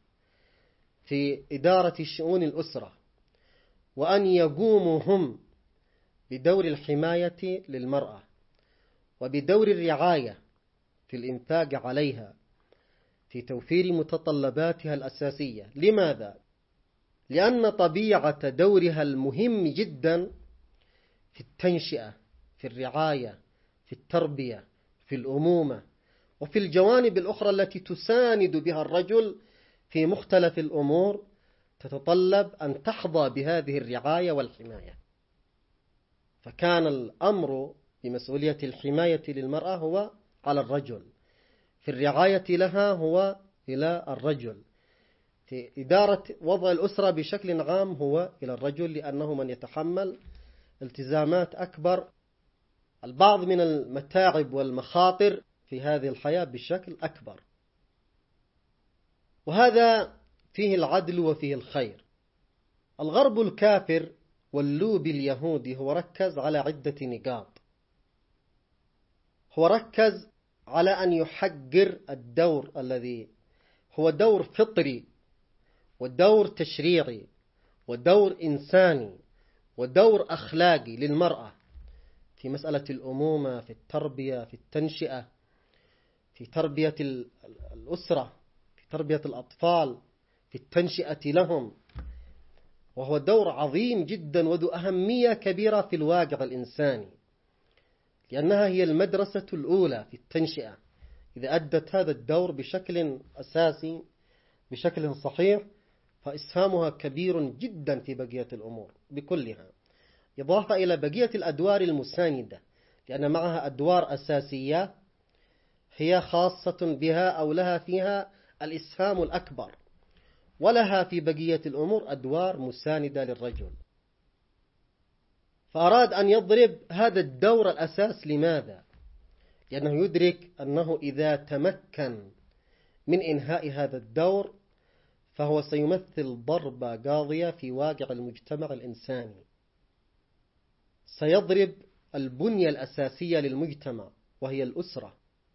في إدارة شؤون الأسرة، وأن يقوموا هم بدور الحماية للمرأة وبدور الرعاية في الإنفاق عليها في توفير متطلباتها الأساسية. لماذا؟ لأن طبيعة دورها المهم جدا في التنشئة، في الرعاية، في التربية، في الأمومة، وفي الجوانب الأخرى التي تساند بها الرجل في مختلف الأمور، تتطلب أن تحظى بهذه الرعاية والحماية. فكان الأمر بمسؤولية الحماية للمرأة هو على الرجل، في الرعاية لها هو إلى الرجل، في إدارة وضع الأسرة بشكل عام هو إلى الرجل، لأنه من يتحمل التزامات أكبر، البعض من المتاعب والمخاطر في هذه الحياة بشكل أكبر. وهذا فيه العدل وفيه الخير. الغرب الكافر واللوب اليهودي هو ركز على عدة نقاط. هو ركز على أن يحقر الدور الذي هو دور فطري ودور تشريعي ودور إنساني ودور أخلاقي للمرأة في مسألة الأمومة، في التربية، في التنشئة، في تربية الأسرة، في تربية الأطفال، في التنشئة لهم. وهو دور عظيم جدا وذو أهمية كبيرة في الواقع الإنساني، لأنها هي المدرسة الأولى في التنشئة. إذا أدت هذا الدور بشكل أساسي بشكل صحيح فإسهامها كبير جدا في بقية الأمور بكلها، إضافة إلى بقية الأدوار المساندة، لأن معها أدوار أساسية هي خاصة بها أو لها فيها الإسهام الأكبر، ولها في بقية الأمور أدوار مساندة للرجل. فأراد أن يضرب هذا الدور الأساس. لماذا؟ لأنه يدرك أنه إذا تمكن من إنهاء هذا الدور فهو سيمثل ضربة قاضية في واقع المجتمع الإنساني، سيضرب البنية الأساسية للمجتمع وهي الأسرة،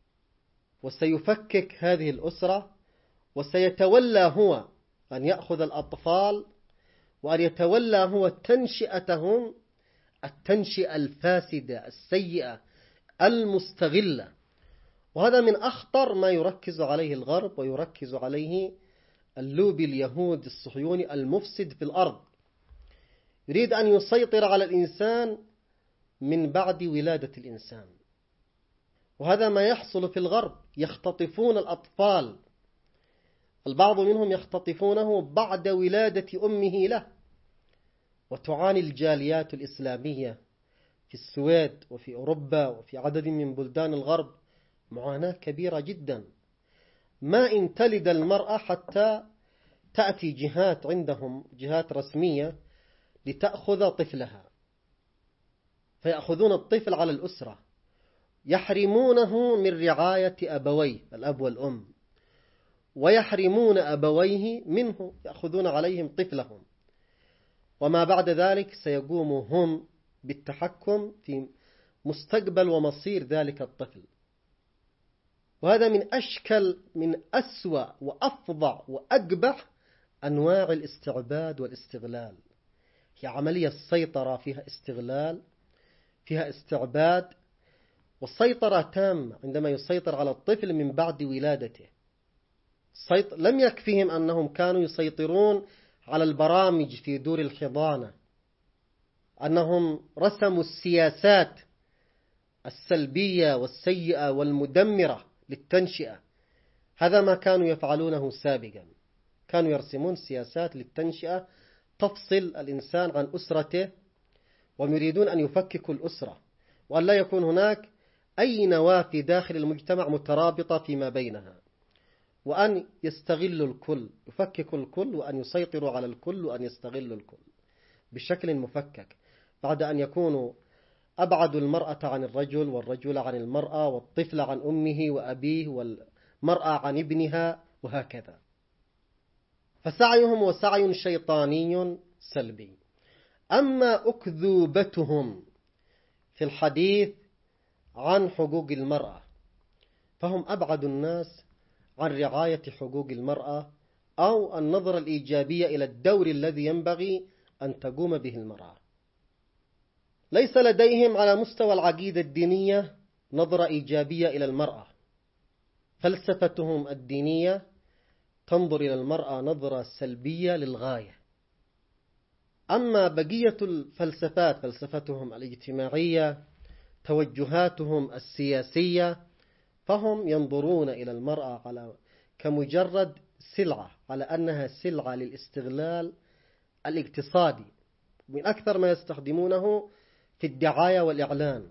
وسيفكك هذه الأسرة، وسيتولى هو أن يأخذ الأطفال وأن يتولى هو تنشئتهم التنشئة الفاسدة السيئة المستغلة. وهذا من أخطر ما يركز عليه الغرب ويركز عليه اللوبي اليهود الصهيوني المفسد في الأرض. يريد أن يسيطر على الإنسان من بعد ولادة الإنسان، وهذا ما يحصل في الغرب. يختطفون الأطفال، البعض منهم يختطفونه بعد ولادة أمه له. وتعاني الجاليات الإسلامية في السويد وفي أوروبا وفي عدد من بلدان الغرب معاناة كبيرة جدا. ما إن تلد المرأة حتى تأتي جهات عندهم، جهات رسمية، لتأخذ طفلها، فيأخذون الطفل على الأسرة، يحرمونه من رعاية أبويه الأب والأم، ويحرمون أبويه منه، يأخذون عليهم طفلهم، وما بعد ذلك سيقوموا هم بالتحكم في مستقبل ومصير ذلك الطفل. وهذا من أسوأ وأفظع وأقبح أنواع الاستعباد والاستغلال. هي عملية السيطرة فيها استغلال، فيها استعباد، والسيطرة تامة عندما يسيطر على الطفل من بعد ولادته. لم يكفهم أنهم كانوا يسيطرون على البرامج في دور الحضانة، أنهم رسموا السياسات السلبية والسيئة والمدمرة للتنشئة. هذا ما كانوا يفعلونه سابقا، كانوا يرسمون سياسات للتنشئة تفصل الإنسان عن أسرته، ويريدون أن يفككوا الأسرة، وأن لا يكون هناك أي نواة في داخل المجتمع مترابطة فيما بينها، وأن يستغلوا الكل، يفككوا الكل، وأن يسيطروا على الكل، وأن يستغلوا الكل بشكل مفكك، بعد أن يكونوا أبعدوا المرأة عن الرجل، والرجل عن المرأة، والطفل عن أمه وأبيه، والمرأة عن ابنها، وهكذا. فسعيهم وسعي شيطاني سلبي. أما أكذوبتهم في الحديث عن حقوق المرأة، فهم أبعد الناس عن رعاية حقوق المرأة أو النظرة الإيجابية إلى الدور الذي ينبغي أن تقوم به المرأة. ليس لديهم على مستوى العقيدة الدينية نظرة إيجابية إلى المرأة. فلسفتهم الدينية تنظر إلى المرأة نظرة سلبية للغاية. أما بقية الفلسفات، فلسفتهم الاجتماعية، توجهاتهم السياسية، فهم ينظرون إلى المرأة كمجرد سلعة، على أنها سلعة للاستغلال الاقتصادي، من أكثر ما يستخدمونه في الدعاية والإعلان،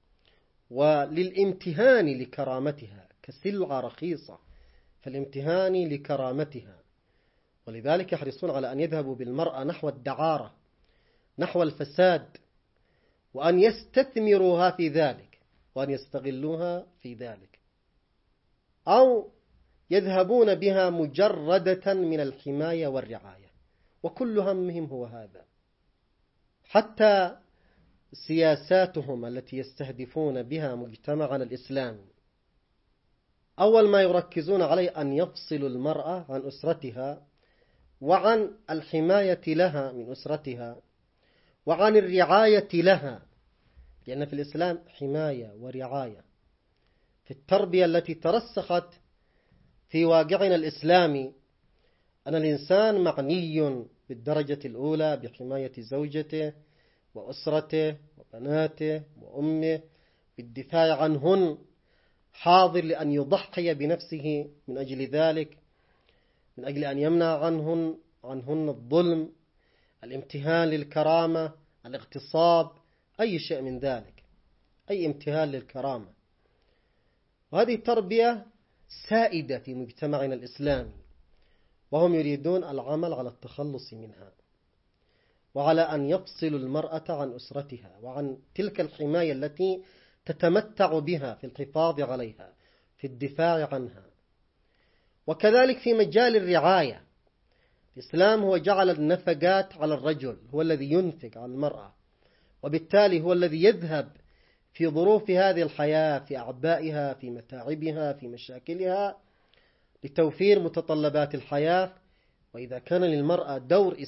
وللامتهان لكرامتها كسلعة رخيصة، فالامتهان لكرامتها. ولذلك يحرصون على أن يذهبوا بالمرأة نحو الدعارة، نحو الفساد، وأن يستثمروها في ذلك، وأن يستغلوها في ذلك، أو يذهبون بها مجردة من الحماية والرعاية، وكل همهم هو هذا. حتى سياساتهم التي يستهدفون بها مجتمعنا الإسلامي، أول ما يركزون عليه أن يفصلوا المرأة عن أسرتها، وعن الحماية لها من أسرتها، وعن الرعاية لها، لأن في الإسلام حماية ورعاية. في التربية التي ترسخت في واقعنا الإسلامي أن الإنسان معني بالدرجة الأولى بحماية زوجته وأسرته وبناته وأمه، بالدفاع عنهن، حاضر لأن يضحي بنفسه من أجل ذلك، من أجل أن يمنع عنهن الظلم، الامتهان للكرامة، الاغتصاب، أي شيء من ذلك، أي امتهان للكرامة. وهذه تربية سائدة في مجتمعنا الإسلامي، وهم يريدون العمل على التخلص منها، وعلى أن يفصلوا المرأة عن أسرتها، وعن تلك الحماية التي تتمتع بها في الحفاظ عليها، في الدفاع عنها. وكذلك في مجال الرعاية، الإسلام هو جعل النفقات على الرجل، هو الذي ينفق على المرأة، وبالتالي هو الذي يذهب في ظروف هذه الحياة، في أعبائها، في متاعبها، في مشاكلها، لتوفير متطلبات الحياة. وإذا كان للمرأة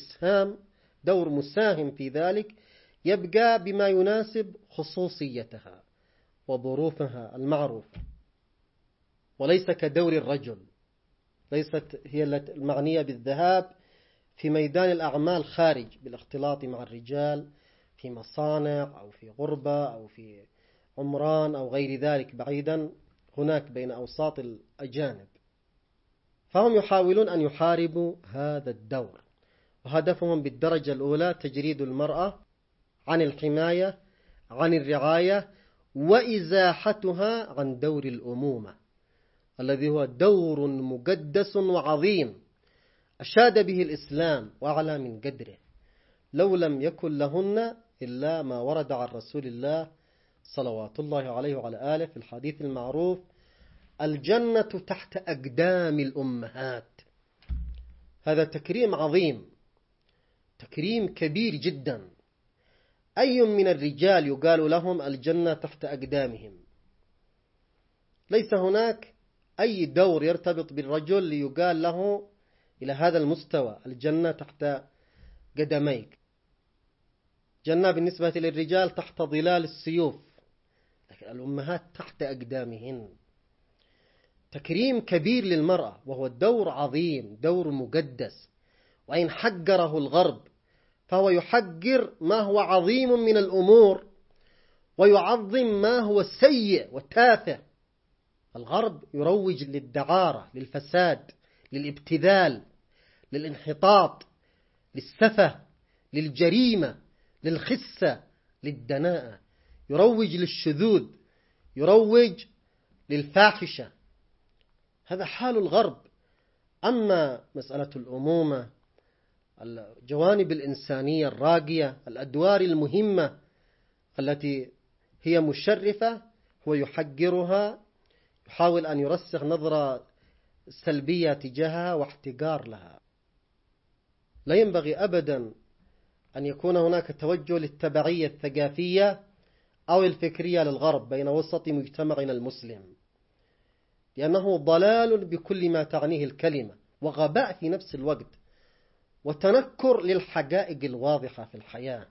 دور مساهم في ذلك، يبقى بما يناسب خصوصيتها وظروفها المعروفة، وليس كدور الرجل. ليست هي المعنية بالذهاب في ميدان الأعمال خارج بالاختلاط مع الرجال في مصانع أو في غربة أو في عمران أو غير ذلك بعيدا هناك بين أوساط الأجانب. فهم يحاولون أن يحاربوا هذا الدور، وهدفهم بالدرجة الأولى تجريد المرأة عن الحماية، عن الرعاية، وإزاحتها عن دور الأمومة الذي هو دور مقدس وعظيم أشاد به الإسلام وأعلى من قدره، لو لم يكن لهن إلا ما ورد عن رسول الله صلوات الله عليه وعلى آله في الحديث المعروف: الجنة تحت أقدام الأمهات. هذا تكريم عظيم، تكريم كبير جدا. أي من الرجال يقال لهم الجنة تحت أقدامهم؟ ليس هناك أي دور يرتبط بالرجل ليقال له إلى هذا المستوى الجنة تحت قدميك. جنة بالنسبة للرجال تحت ظلال السيوف، لكن الأمهات تحت أقدامهن. تكريم كبير للمرأة، وهو الدور عظيم، دور مقدس. وإن حقره الغرب فهو يحقر ما هو عظيم من الأمور، ويعظم ما هو سيء وتافه. الغرب يروج للدعارة، للفساد، للابتذال، للانحطاط، للسفة، للجريمة، للخسة، للدناءة. يروج للشذوذ، يروج للفاحشة. هذا حال الغرب. أما مسألة الأمومة، الجوانب الإنسانية الراقية، الأدوار المهمة التي هي مشرفة، هو يحقرها، يحاول أن يرسخ نظرة سلبية تجاهها واحتقار لها. لا ينبغي أبدا أن يكون هناك توجه للتبعية الثقافية أو الفكرية للغرب بين وسط مجتمعنا المسلم، لأنه ضلال بكل ما تعنيه الكلمة، وغباء في نفس الوقت، وتنكر للحقائق الواضحة في الحياة.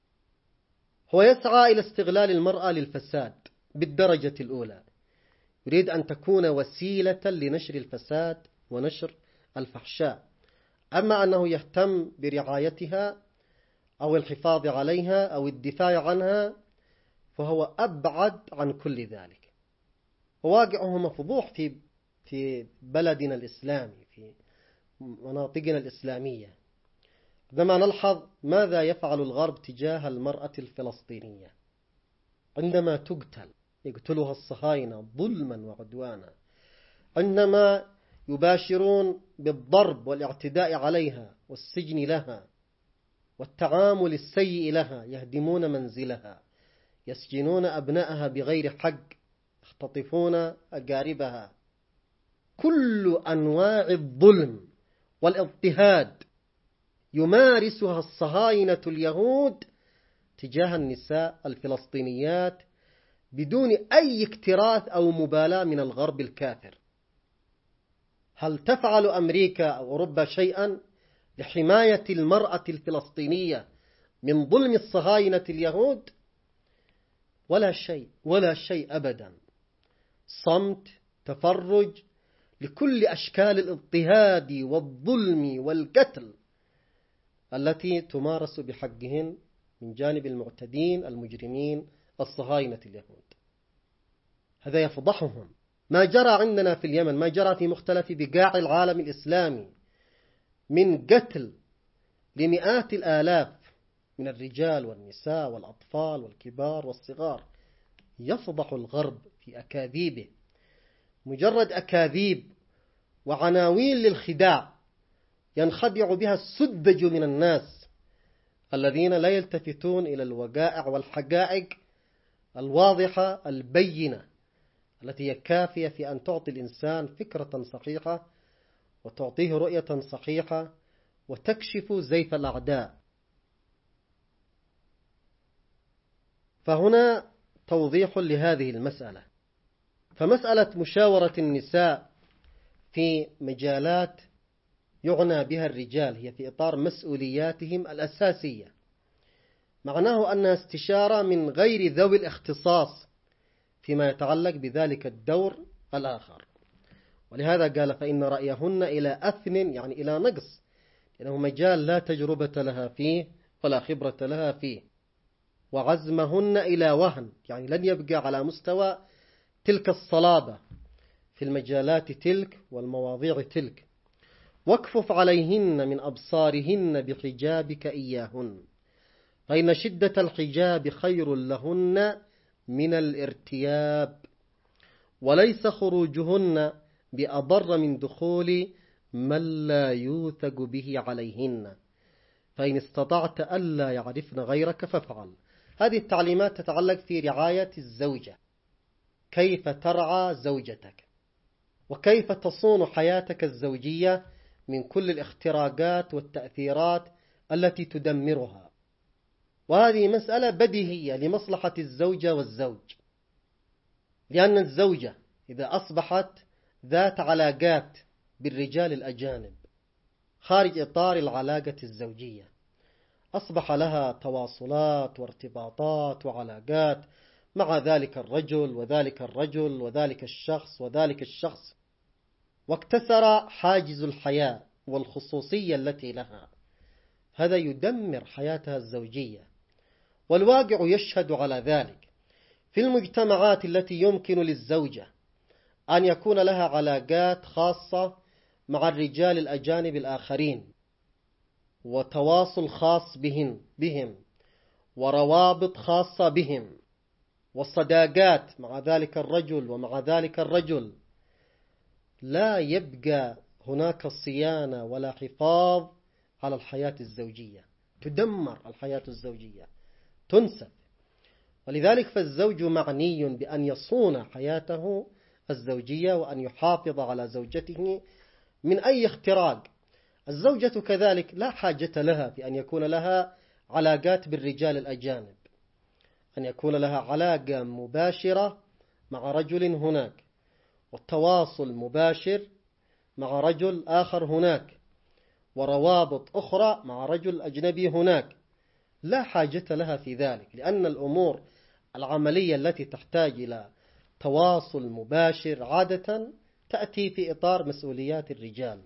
هو يسعى إلى استغلال المرأة للفساد بالدرجة الأولى، يريد أن تكون وسيلة لنشر الفساد ونشر الفحشاء. أما أنه يهتم برعايتها أو الحفاظ عليها أو الدفاع عنها، فهو أبعد عن كل ذلك. وواقعه مفضوح في بلدنا الإسلامي، في مناطقنا الإسلامية. عندما نلحظ ماذا يفعل الغرب تجاه المرأة الفلسطينية عندما تقتل، يقتلها الصهاينة ظلما وعدوانا، عندما يباشرون بالضرب والاعتداء عليها والسجن لها والتعامل السيء لها، يهدمون منزلها، يسجنون أبنائها بغير حق، يختطفون أقاربها. كل أنواع الظلم والاضطهاد يمارسها الصهاينة اليهود تجاه النساء الفلسطينيات بدون أي اكتراث أو مبالاة من الغرب الكافر. هل تفعل أمريكا أو أوروبا شيئا لحماية المرأة الفلسطينية من ظلم الصهاينة اليهود؟ ولا شيء، ولا شيء أبدا. صمت، تفرج لكل أشكال الاضطهاد والظلم والقتل التي تمارس بحقهن من جانب المعتدين المجرمين الصهاينة اليهود. هذا يفضحهم. ما جرى عندنا في اليمن، ما جرى في مختلف بقاع العالم الإسلامي من قتل لمئات الآلاف من الرجال والنساء والأطفال والكبار والصغار، يفضح الغرب في أكاذيبه. مجرد أكاذيب وعناوين للخداع ينخدع بها السذج من الناس الذين لا يلتفتون إلى الوقائع والحقائق الواضحة البينة التي هي كافية في أن تعطي الإنسان فكرة صحيحة وتعطيه رؤية صحيحة وتكشف زيف الأعداء. فهنا توضيح لهذه المسألة. فمسألة مشاورة النساء في مجالات يعنى بها الرجال هي في إطار مسؤولياتهم الأساسية، معناه أنها استشارة من غير ذوي الاختصاص فيما يتعلق بذلك الدور الآخر. ولهذا قال فإن رأيهن إلى أثن، يعني إلى نقص، لأنه مجال لا تجربة لها فيه ولا خبرة لها فيه. وعزمهن إلى وهن، يعني لن يبقى على مستوى تلك الصلابة في المجالات تلك والمواضيع تلك. واكفف عليهن من أبصارهن بحجابك إياهن، فإن شدة الحجاب خير لهن من الارتياب، وليس خروجهن بأضر من دخول من لا يوثق به عليهن، فإن استطعت ألا يعرفن غيرك فافعل. هذه التعليمات تتعلق في رعاية الزوجة، كيف ترعى زوجتك، وكيف تصون حياتك الزوجية من كل الاختراقات والتأثيرات التي تدمرها. وهذه مسألة بديهية لمصلحة الزوجة والزوج، لأن الزوجة إذا أصبحت ذات علاقات بالرجال الأجانب خارج إطار العلاقة الزوجية، أصبح لها تواصلات وارتباطات وعلاقات مع ذلك الرجل وذلك الرجل وذلك الشخص وذلك الشخص، واكتسر حاجز الحياة والخصوصية التي لها. هذا يدمر حياتها الزوجية، والواقع يشهد على ذلك. في المجتمعات التي يمكن للزوجة أن يكون لها علاقات خاصة مع الرجال الأجانب الآخرين، وتواصل خاص بهم وروابط خاصة بهم وصداقات مع ذلك الرجل ومع ذلك الرجل، لا يبقى هناك صيانة ولا حفاظ على الحياة الزوجية، تدمر الحياة الزوجية، تنسف. ولذلك فالزوج معني بأن يصون حياته الزوجية وأن يحافظ على زوجته من أي اختراق. الزوجة كذلك لا حاجة لها في أن يكون لها علاقات بالرجال الأجانب، أن يكون لها علاقة مباشرة مع رجل هناك، والتواصل مباشر مع رجل آخر هناك، وروابط أخرى مع رجل أجنبي هناك، لا حاجة لها في ذلك، لأن الأمور العملية التي تحتاج إلى تواصل مباشر عادة تأتي في إطار مسؤوليات الرجال.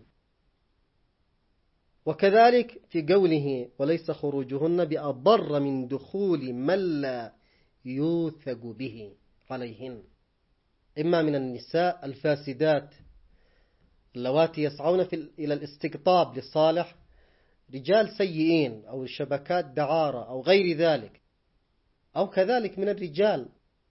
وكذلك في قوله وليس خروجهن بأضر من دخول من لا يوثق به عليهن، إما من النساء الفاسدات اللواتي يسعون إلى الاستقطاب لصالح رجال سيئين أو شبكات دعارة أو غير ذلك، أو كذلك من الرجال.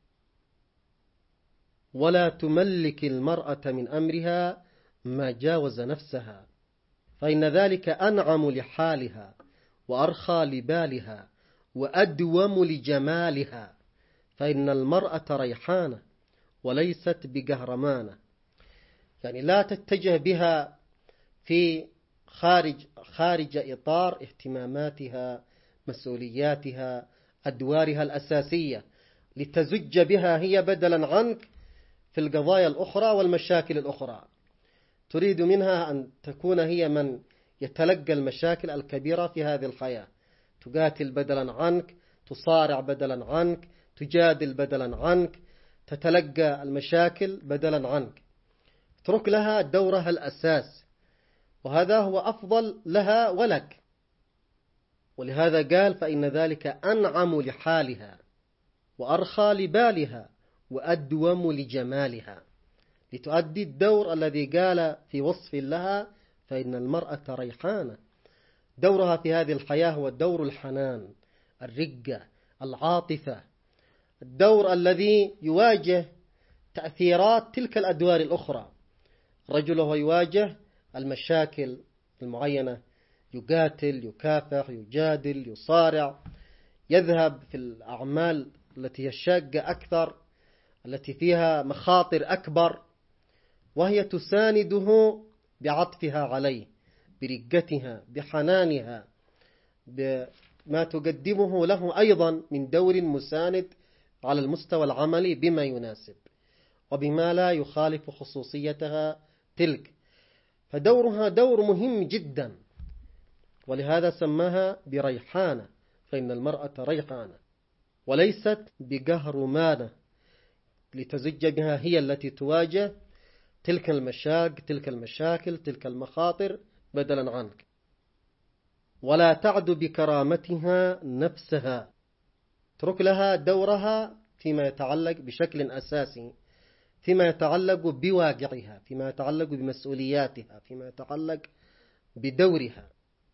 ولا تملك المرأة من أمرها ما جاوز نفسها، فإن ذلك أنعم لحالها وأرخى لبالها وأدوم لجمالها، فإن المرأة ريحانة وليست بقهرمانة. يعني لا تتجه بها في خارج إطار اهتماماتها، مسؤولياتها، أدوارها الأساسية، لتزج بها هي بدلا عنك في القضايا الأخرى والمشاكل الأخرى. تريد منها أن تكون هي من يتلقى المشاكل الكبيرة في هذه الحياة، تقاتل بدلا عنك، تصارع بدلا عنك، تجادل بدلا عنك، تتلقى المشاكل بدلا عنك. اترك لها دورها الأساس، وهذا هو أفضل لها ولك. ولهذا قال فإن ذلك أنعم لحالها وأرخى لبالها وأدوم لجمالها، لتؤدي الدور الذي قال في وصف لها فإن المرأة ريحانة. دورها في هذه الحياة هو دور الحنان، الرقة، العاطفة، الدور الذي يواجه تأثيرات تلك الأدوار الأخرى. الرجل هو يواجه المشاكل المعينة، يقاتل، يكافح، يجادل، يصارع، يذهب في الأعمال التي هي شاقة أكثر، التي فيها مخاطر أكبر، وهي تسانده بعطفها عليه، برقتها بحنانها بما تقدمه له أيضا من دور مساند على المستوى العملي بما يناسب وبما لا يخالف خصوصيتها تلك، فدورها دور مهم جدا، ولهذا سماها بريحانة، فإن المرأة ريحانة وليست بقهرمانة لتزج بها هي التي تواجه تلك المشاكل تلك المخاطر بدلا عنك، ولا تعد بكرامتها نفسها، اترك لها دورها فيما يتعلق بشكل أساسي فيما يتعلق بواقعها، فيما يتعلق بمسؤولياتها، فيما يتعلق بدورها،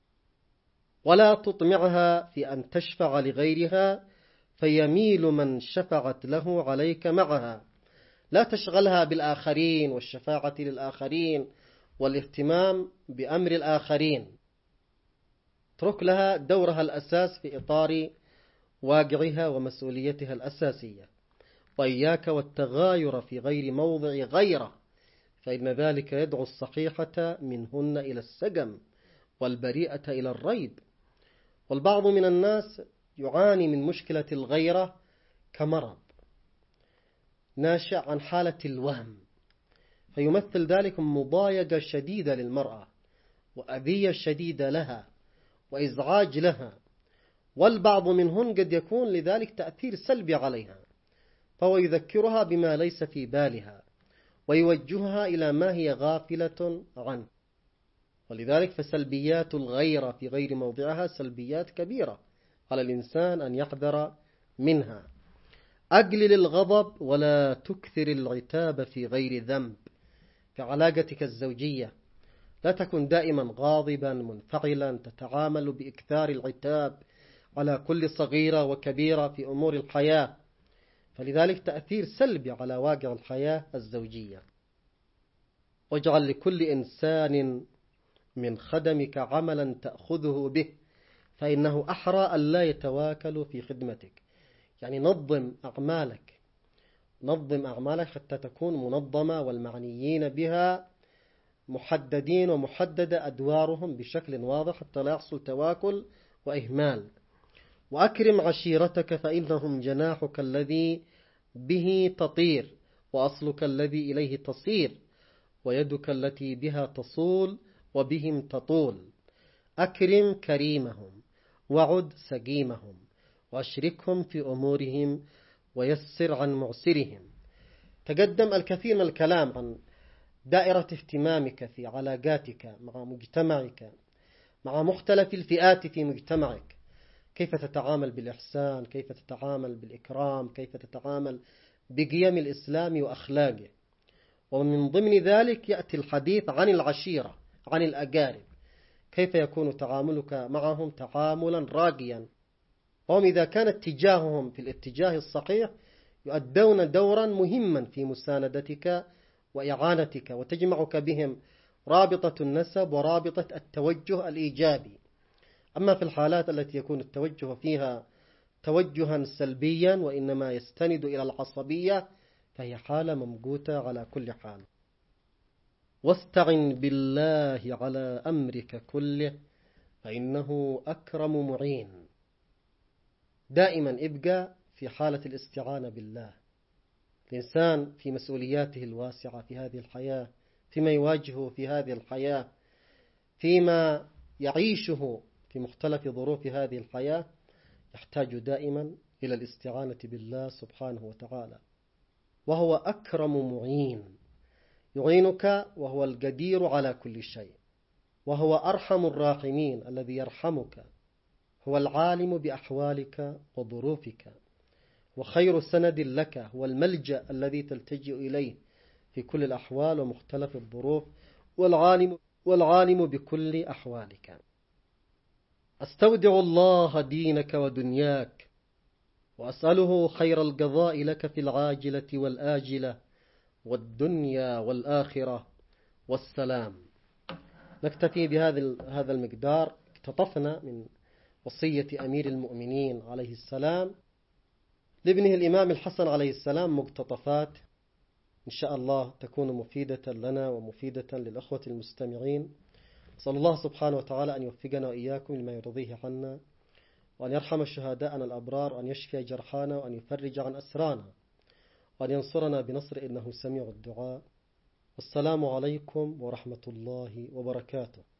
ولا تطمعها في أن تشفع لغيرها فيميل من شفعت له عليك معها، لا تشغلها بالآخرين والشفاعة للآخرين والاهتمام بأمر الآخرين، اترك لها دورها الأساس في إطار واقعها ومسؤوليتها الأساسية، وإياك والتغاير في غير موضع غيره، فإن ذلك يدعو الصحيحة منهن إلى السقم والبريئة إلى الريب. والبعض من الناس يعاني من مشكلة الغيرة كمرض ناشئ عن حالة الوهم، فيمثل ذلك مضايقة شديدة للمرأة وأذية شديدة لها وإزعاج لها، والبعض منهن قد يكون لذلك تأثير سلبي عليها، فهو يذكرها بما ليس في بالها ويوجهها إلى ما هي غافلة عنه. ولذلك فسلبيات الغيرة في غير موضعها سلبيات كبيرة على الإنسان أن يحذر منها. أقلل الغضب ولا تكثر العتاب في غير ذنب. في علاقتك الزوجية لا تكن دائما غاضبا منفعلا تتعامل بإكثار العتاب على كل صغيرة وكبيرة في أمور الحياة، فلذلك تأثير سلبي على واقع الحياة الزوجية. واجعل لكل إنسان من خدمك عملا تأخذه به، فإنه أحرى أن لا يتواكل في خدمتك. يعني نظم أعمالك حتى تكون منظمة والمعنيين بها محددين ومحددة أدوارهم بشكل واضح حتى لا يحصل تواكل وإهمال. وأكرم عشيرتك فإنهم جناحك الذي به تطير وأصلك الذي إليه تصير ويدك التي بها تصول وبهم تطول. أكرم كريمهم وعد سقيمهم وأشركهم في أمورهم ويسر عن معسرهم. تقدم الكثير من الكلام عن دائرة اهتمامك في علاقاتك مع مجتمعك، مع مختلف الفئات في مجتمعك، كيف تتعامل بالإحسان، كيف تتعامل بالإكرام، كيف تتعامل بقيم الإسلام وأخلاقه. ومن ضمن ذلك يأتي الحديث عن العشيرة، عن الأقارب، كيف يكون تعاملك معهم تعاملا راقيا، وهم إذا كان اتجاههم في الاتجاه الصحيح يؤدون دورا مهما في مساندتك وإعانتك، وتجمعك بهم رابطة النسب ورابطة التوجه الإيجابي. أما في الحالات التي يكون التوجه فيها توجها سلبيا وإنما يستند إلى العصبية فهي حالة ممقوتة على كل حال. واستعن بالله على أمرك كله فإنه أكرم معين. دائما ابقى في حالة الاستعانة بالله. الإنسان في مسؤولياته الواسعة في هذه الحياة، فيما يواجهه في هذه الحياة، فيما يعيشه في مختلف ظروف هذه الحياة، يحتاج دائما إلى الاستعانة بالله سبحانه وتعالى، وهو أكرم معين يعينك، وهو القدير على كل شيء، وهو أرحم الراحمين الذي يرحمك، هو العالم بأحوالك وظروفك، وخير سند لك، هو الملجأ الذي تلتجئ إليه في كل الأحوال ومختلف الظروف، والعالم بكل أحوالك. أستودع الله دينك ودنياك وأسأله خير القضاء لك في العاجلة والآجلة والدنيا والآخرة والسلام. نكتفي بهذا المقدار. اقتطفنا من وصية أمير المؤمنين عليه السلام لابنه الإمام الحسن عليه السلام مقتطفات إن شاء الله تكون مفيدة لنا ومفيدة للأخوة المستمعين. أسأل الله سبحانه وتعالى أن يوفقنا وإياكم لما يرضيه عنا، وأن يرحم شهداءنا الأبرار، وأن يشفي جرحانا، وأن يفرج عن أسرانا، وأن ينصرنا بنصر إنه سميع الدعاء. والسلام عليكم ورحمة الله وبركاته.